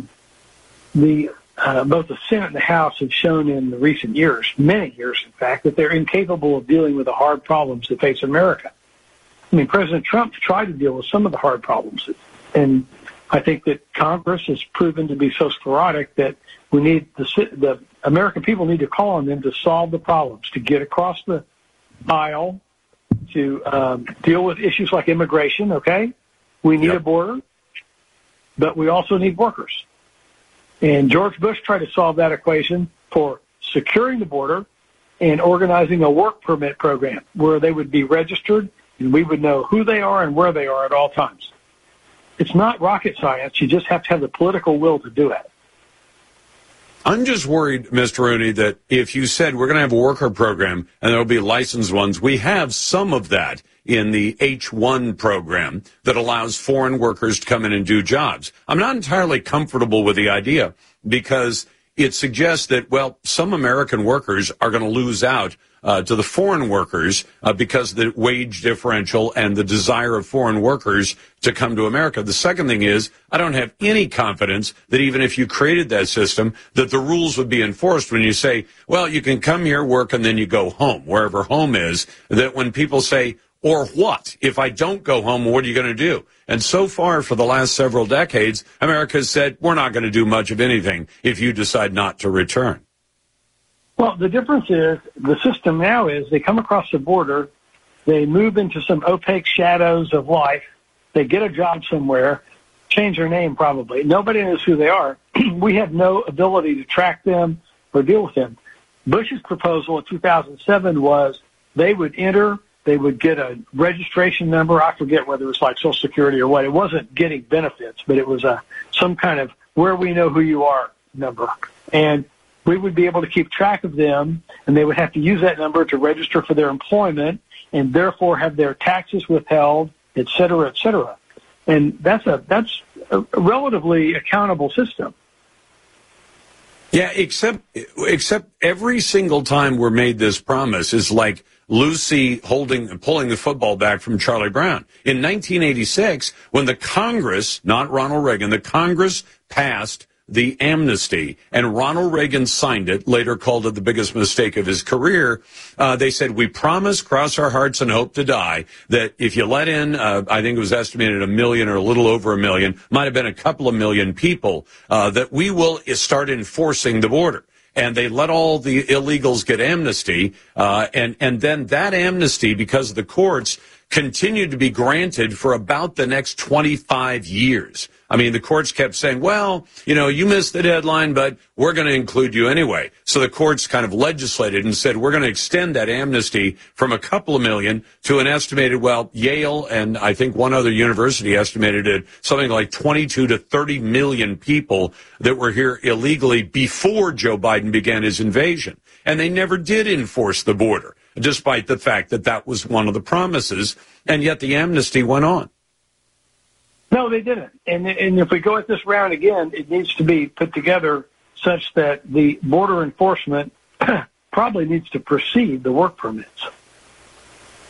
Speaker 21: both the Senate and the House have shown in the recent years, many years in fact, that they're incapable of dealing with the hard problems that face America. I mean, President Trump tried to deal with some of the hard problems, and I think that Congress has proven to be so sclerotic that we need the American people need to call on them to solve the problems, to get across the aisle, to deal with issues like immigration. Okay, we need a border, but we also need workers. And George Bush tried to solve that equation for securing the border and organizing a work permit program where they would be registered and we would know who they are and where they are at all times. It's not rocket science. You just have to have the political will to do it.
Speaker 8: I'm just worried, Mr. Rooney, that if you said we're going to have a worker program and there will be licensed ones, we have some of that in the H-1 program that allows foreign workers to come in and do jobs. I'm not entirely comfortable with the idea because it suggests that, well, some American workers are going to lose out to the foreign workers because of the wage differential and the desire of foreign workers to come to America. The second thing is, I don't have any confidence that even if you created that system, that the rules would be enforced when you say, well, you can come here, work, and then you go home, wherever home is, that when people say, or what? If I don't go home, what are you going to do? And so far, for the last several decades, America has said, we're not going to do much of anything if you decide not to return.
Speaker 21: Well, the difference is the system now is they come across the border, they move into some opaque shadows of life, they get a job somewhere, change their name probably. Nobody knows who they are. We have no ability to track them or deal with them. Bush's proposal in 2007 was they would enter, they would get a registration number. I forget whether it was like Social Security or what. It wasn't getting benefits, but it was some kind of where we know who you are number. And we would be able to keep track of them, and they would have to use that number to register for their employment and therefore have their taxes withheld, et cetera, et cetera. And that's a relatively accountable system.
Speaker 8: Yeah, except every single time we're made this promise is like Lucy pulling the football back from Charlie Brown. In 1986, when the Congress, not Ronald Reagan, the Congress passed the amnesty, and Ronald Reagan signed it, later called it the biggest mistake of his career. They said, we promise, cross our hearts and hope to die, that if you let in, I think it was estimated 1 million or a little over 1 million, might have been a couple of million people, that we will start enforcing the border. And they let all the illegals get amnesty, and then that amnesty, because of the courts, continued to be granted for about the next 25 years. I mean, the courts kept saying, well, you missed the deadline, but we're going to include you anyway. So the courts kind of legislated and said, we're going to extend that amnesty from a couple of million to an estimated, well, Yale and I think one other university estimated it something like 22 to 30 million people that were here illegally before Joe Biden began his invasion. And they never did enforce the border, despite the fact that that was one of the promises, and yet the amnesty went on.
Speaker 21: No, they didn't. And if we go at this round again, it needs to be put together such that the border enforcement probably needs to precede the work permits.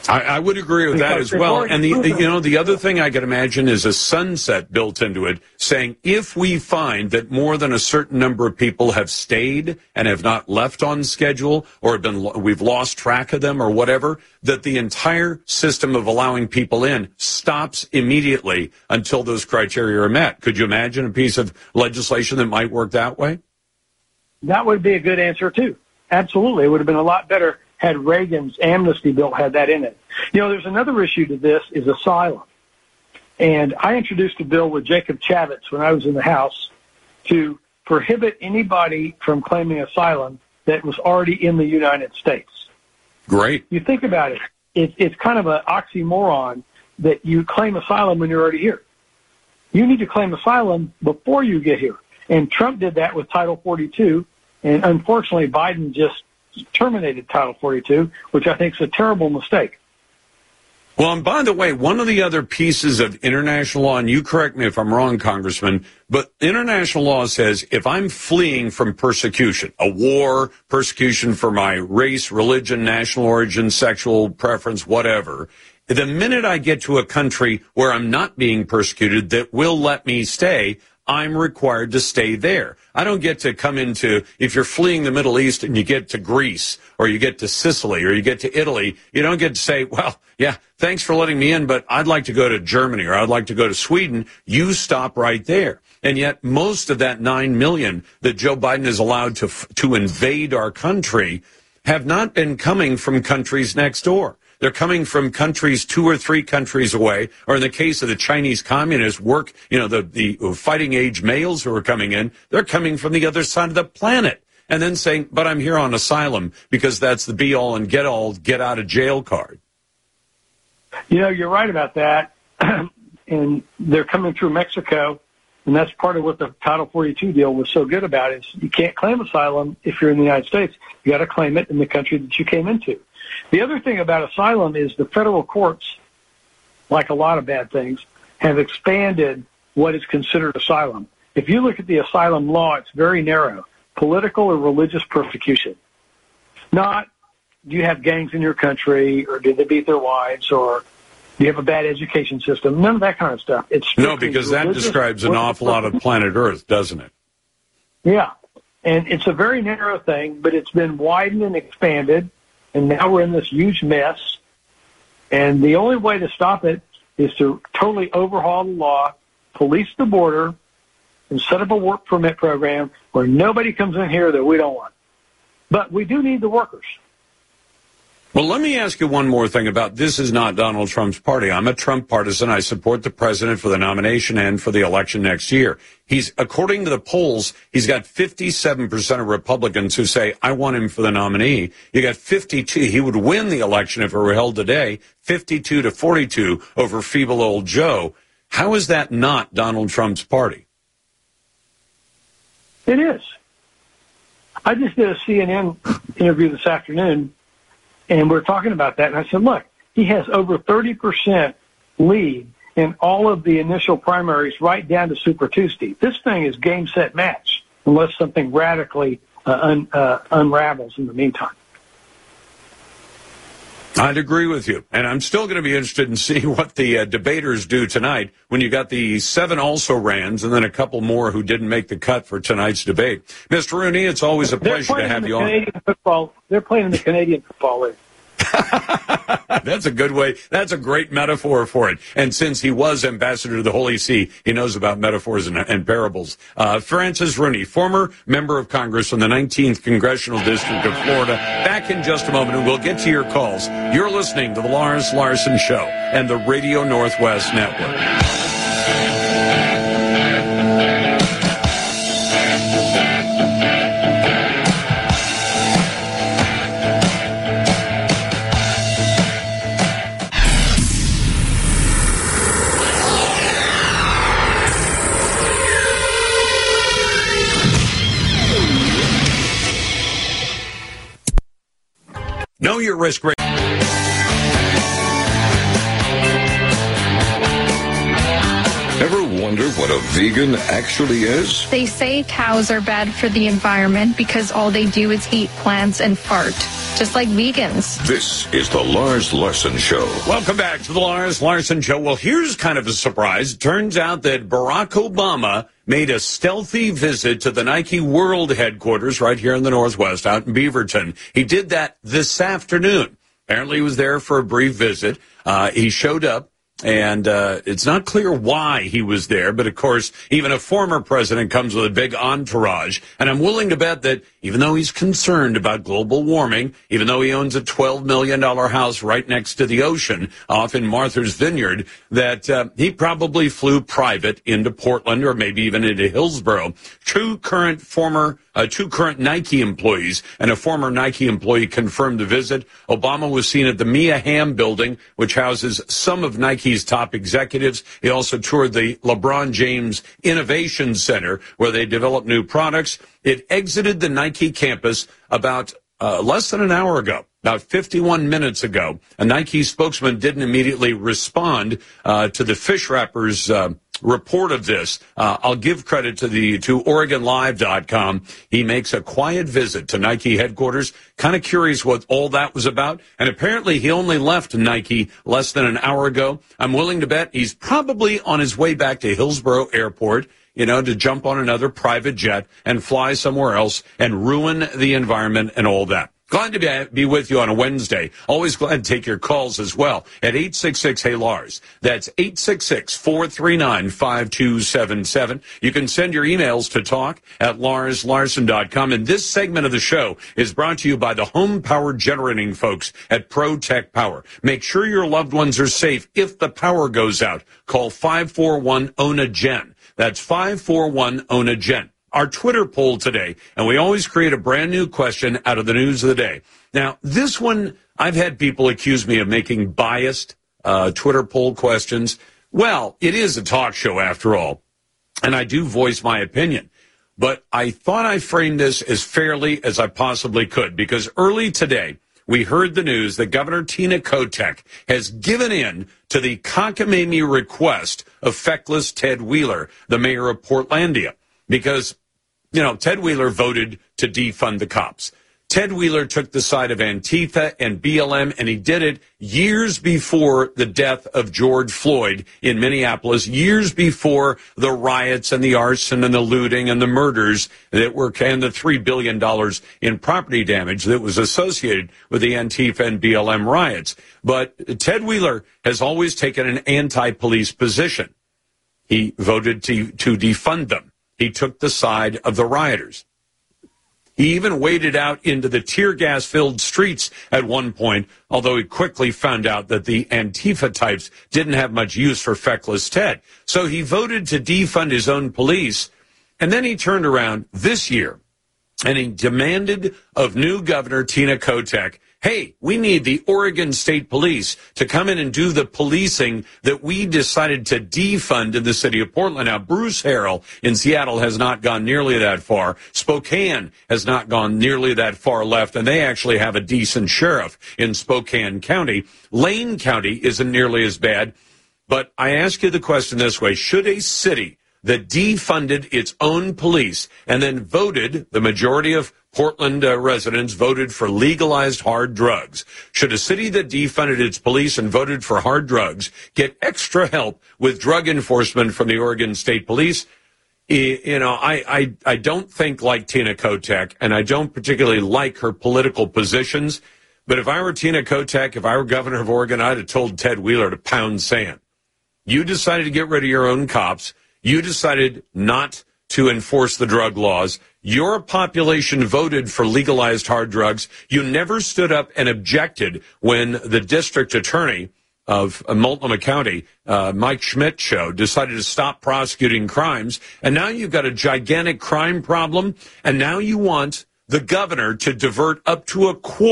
Speaker 8: I would agree with that as well. And the other thing I could imagine is a sunset built into it, saying if we find that more than a certain number of people have stayed and have not left on schedule, or we've lost track of them or whatever, that the entire system of allowing people in stops immediately until those criteria are met. Could you imagine a piece of legislation that might work that way?
Speaker 21: That would be a good answer too. Absolutely, it would have been a lot better had Reagan's amnesty bill had that in it. There's another issue to this is asylum. And I introduced a bill with Jacob Chavez when I was in the House to prohibit anybody from claiming asylum that was already in the United States.
Speaker 8: Great.
Speaker 21: You think about it. It's kind of an oxymoron that you claim asylum when you're already here. You need to claim asylum before you get here. And Trump did that with Title 42, and unfortunately Biden just terminated Title 42, which I think is a terrible mistake.
Speaker 8: Well, and by the way, one of the other pieces of international law, and you correct me if I'm wrong, Congressman, but international law says if I'm fleeing from persecution, a war, persecution for my race, religion, national origin, sexual preference, whatever, the minute I get to a country where I'm not being persecuted that will let me stay, I'm required to stay there. I don't get to come into, if you're fleeing the Middle East and you get to Greece or you get to Sicily or you get to Italy, you don't get to say, well, yeah, thanks for letting me in, but I'd like to go to Germany or I'd like to go to Sweden. You stop right there. And yet most of that 9 million that Joe Biden is allowed to invade our country have not been coming from countries next door. They're coming from countries 2 or 3 countries away, or in the case of the Chinese communists, the fighting age males who are coming in, they're coming from the other side of the planet. And then saying, but I'm here on asylum because that's the be-all and get-all, get-out-of-jail card.
Speaker 21: You're right about that. And they're coming through Mexico, and that's part of what the Title 42 deal was so good about is you can't claim asylum if you're in the United States. You got to claim it in the country that you came into. The other thing about asylum is the federal courts, like a lot of bad things, have expanded what is considered asylum. If you look at the asylum law, it's very narrow. Political or religious persecution. Not, do you have gangs in your country, or did they beat their wives, or do you have a bad education system? None of that kind of stuff.
Speaker 8: No, because that describes an awful lot of planet Earth, doesn't it?
Speaker 21: Yeah, and it's a very narrow thing, but it's been widened and expanded. And now we're in this huge mess. And the only way to stop it is to totally overhaul the law, police the border, and set up a work permit program where nobody comes in here that we don't want. But we do need the workers.
Speaker 8: Well, let me ask you one more thing about this is not Donald Trump's party. I'm a Trump partisan. I support the president for the nomination and for the election next year. According to the polls, he's got 57% of Republicans who say, I want him for the nominee. You got 52. He would win the election if it were held today, 52-42 over feeble old Joe. How is that not Donald Trump's party?
Speaker 21: It is. I just did a CNN interview this afternoon, and we're talking about that, and I said, look, he has over 30% lead in all of the initial primaries right down to Super Tuesday. This thing is game, set, match, unless something radically unravels in the meantime.
Speaker 8: I'd agree with you. And I'm still going to be interested in seeing what the debaters do tonight when you got the 7 also-rans and then a couple more who didn't make the cut for tonight's debate. Mr. Rooney, it's always a pleasure to have you on.
Speaker 21: They're playing in the Canadian Football League.
Speaker 8: That's a good way. That's a great metaphor for it. And since he was ambassador to the Holy See, he knows about metaphors and parables. Francis Rooney, former member of Congress from the 19th Congressional District of Florida. Back in just a moment, and we'll get to your calls. You're listening to the Lars Larson Show and the Radio Northwest Network. Know your risk rate.
Speaker 4: Ever wonder what a vegan actually is?
Speaker 1: They say cows are bad for the environment because all they do is eat plants and fart, just like vegans.
Speaker 4: This is the Lars Larson Show.
Speaker 8: Welcome back to the Lars Larson Show. Well, here's kind of a surprise. It turns out that Barack Obama made a stealthy visit to the Nike World headquarters right here in the Northwest, out in Beaverton. He did that this afternoon. Apparently he was there for a brief visit. He showed up. And it's not clear why he was there, but of course, even a former president comes with a big entourage. And I'm willing to bet that even though he's concerned about global warming, even though he owns a $12 million house right next to the ocean off in Martha's Vineyard, that he probably flew private into Portland or maybe even into Hillsborough. Two current Nike employees and a former Nike employee confirmed the visit. Obama was seen at the Mia Hamm building, which houses some of Nike's top executives. He also toured the LeBron James Innovation Center, where they develop new products. It exited the Nike campus about less than an hour ago, about 51 minutes ago. A Nike spokesman didn't immediately respond to the fish wrappers' report of this. I'll give credit to OregonLive.com. He makes a quiet visit to Nike headquarters, kind of curious what all that was about. And apparently he only left Nike less than an hour ago. I'm willing to bet he's probably on his way back to Hillsborough Airport, to jump on another private jet and fly somewhere else and ruin the environment and all that. Glad to be with you on a Wednesday. Always glad to take your calls as well at 866-HEY-LARS. That's 866-439-5277. You can send your emails to talk@LarsLarson.com. And this segment of the show is brought to you by the home power generating folks at ProTech Power. Make sure your loved ones are safe if the power goes out. Call 541-OWN-A-GEN. That's 541-OWN-A-GEN. Our Twitter poll today, and we always create a brand new question out of the news of the day. Now, this one, I've had people accuse me of making biased Twitter poll questions. Well, it is a talk show after all, and I do voice my opinion. But I thought I framed this as fairly as I possibly could, because early today, we heard the news that Governor Tina Kotek has given in to the cockamamie request of feckless Ted Wheeler, the mayor of Portlandia. Because, Ted Wheeler voted to defund the cops. Ted Wheeler took the side of Antifa and BLM, and he did it years before the death of George Floyd in Minneapolis, years before the riots and the arson and the looting and the murders and the $3 billion in property damage that was associated with the Antifa and BLM riots. But Ted Wheeler has always taken an anti-police position. He voted to defund them. He took the side of the rioters. He even waded out into the tear gas-filled streets at one point, although he quickly found out that the Antifa types didn't have much use for feckless Ted. So he voted to defund his own police, and then he turned around this year, and he demanded of new Governor Tina Kotek, hey, we need the Oregon State Police to come in and do the policing that we decided to defund in the city of Portland. Now, Bruce Harrell in Seattle has not gone nearly that far. Spokane has not gone nearly that far left, and they actually have a decent sheriff in Spokane County. Lane County isn't nearly as bad. But I ask you the question this way. Should a city that defunded its own police and then voted, the majority of Portland residents voted for legalized hard drugs. Should a city that defunded its police and voted for hard drugs get extra help with drug enforcement from the Oregon State Police? I don't think like Tina Kotek, and I don't particularly like her political positions. But if I were Tina Kotek, if I were governor of Oregon, I'd have told Ted Wheeler to pound sand. You decided to get rid of your own cops. You decided not to enforce the drug laws. Your population voted for legalized hard drugs. You never stood up and objected when the district attorney of Multnomah County, Mike Schmidt show, decided to stop prosecuting crimes. And now you've got a gigantic crime problem. And now you want the governor to divert up to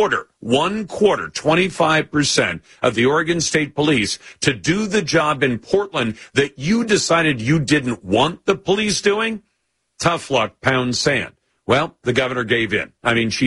Speaker 8: 25% of the Oregon State Police to do the job in Portland that you decided you didn't want the police doing? Tough luck, pound sand. Well, the governor gave in. I mean, she's a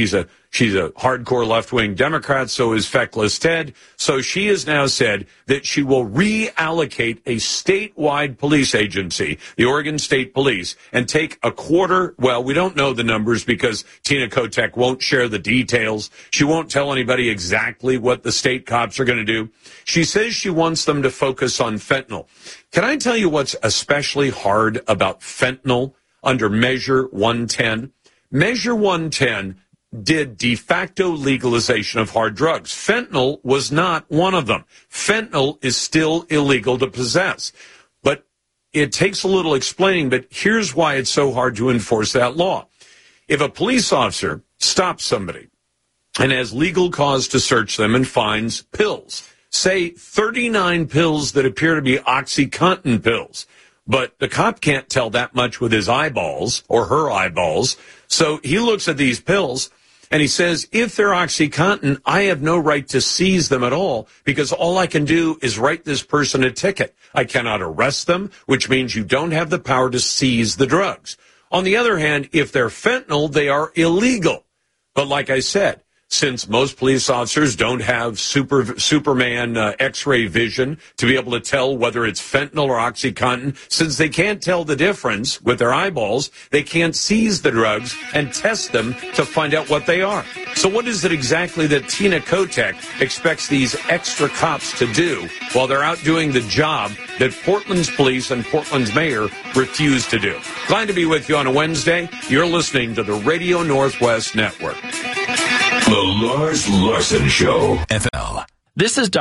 Speaker 8: She's a hardcore left-wing Democrat, so is Feckless Ted. So she has now said that she will reallocate a statewide police agency, the Oregon State Police, and take a quarter. Well, we don't know the numbers because Tina Kotek won't share the details. She won't tell anybody exactly what the state cops are going to do. She says she wants them to focus on fentanyl. Can I tell you what's especially hard about fentanyl under Measure 110? Measure 110 did de facto legalization of hard drugs. Fentanyl was not one of them. Fentanyl is still illegal to possess. But it takes a little explaining, but here's why it's so hard to enforce that law. If a police officer stops somebody and has legal cause to search them and finds pills, say 39 pills that appear to be OxyContin pills, but the cop can't tell that much with his eyeballs or her eyeballs, so he looks at these pills and he says, if they're OxyContin, I have no right to seize them at all because all I can do is write this person a ticket. I cannot arrest them, which means you don't have the power to seize the drugs. On the other hand, if they're fentanyl, they are illegal. But like I said, since most police officers don't have Superman X-ray vision to be able to tell whether it's fentanyl or OxyContin, since they can't tell the difference with their eyeballs, they can't seize the drugs and test them to find out what they are. So what is it exactly that Tina Kotek expects these extra cops to do while they're out doing the job that Portland's police and Portland's mayor refuse to do? Glad to be with you on a Wednesday. You're listening to the Radio Northwest Network.
Speaker 4: The Lars Larson Show.
Speaker 17: This is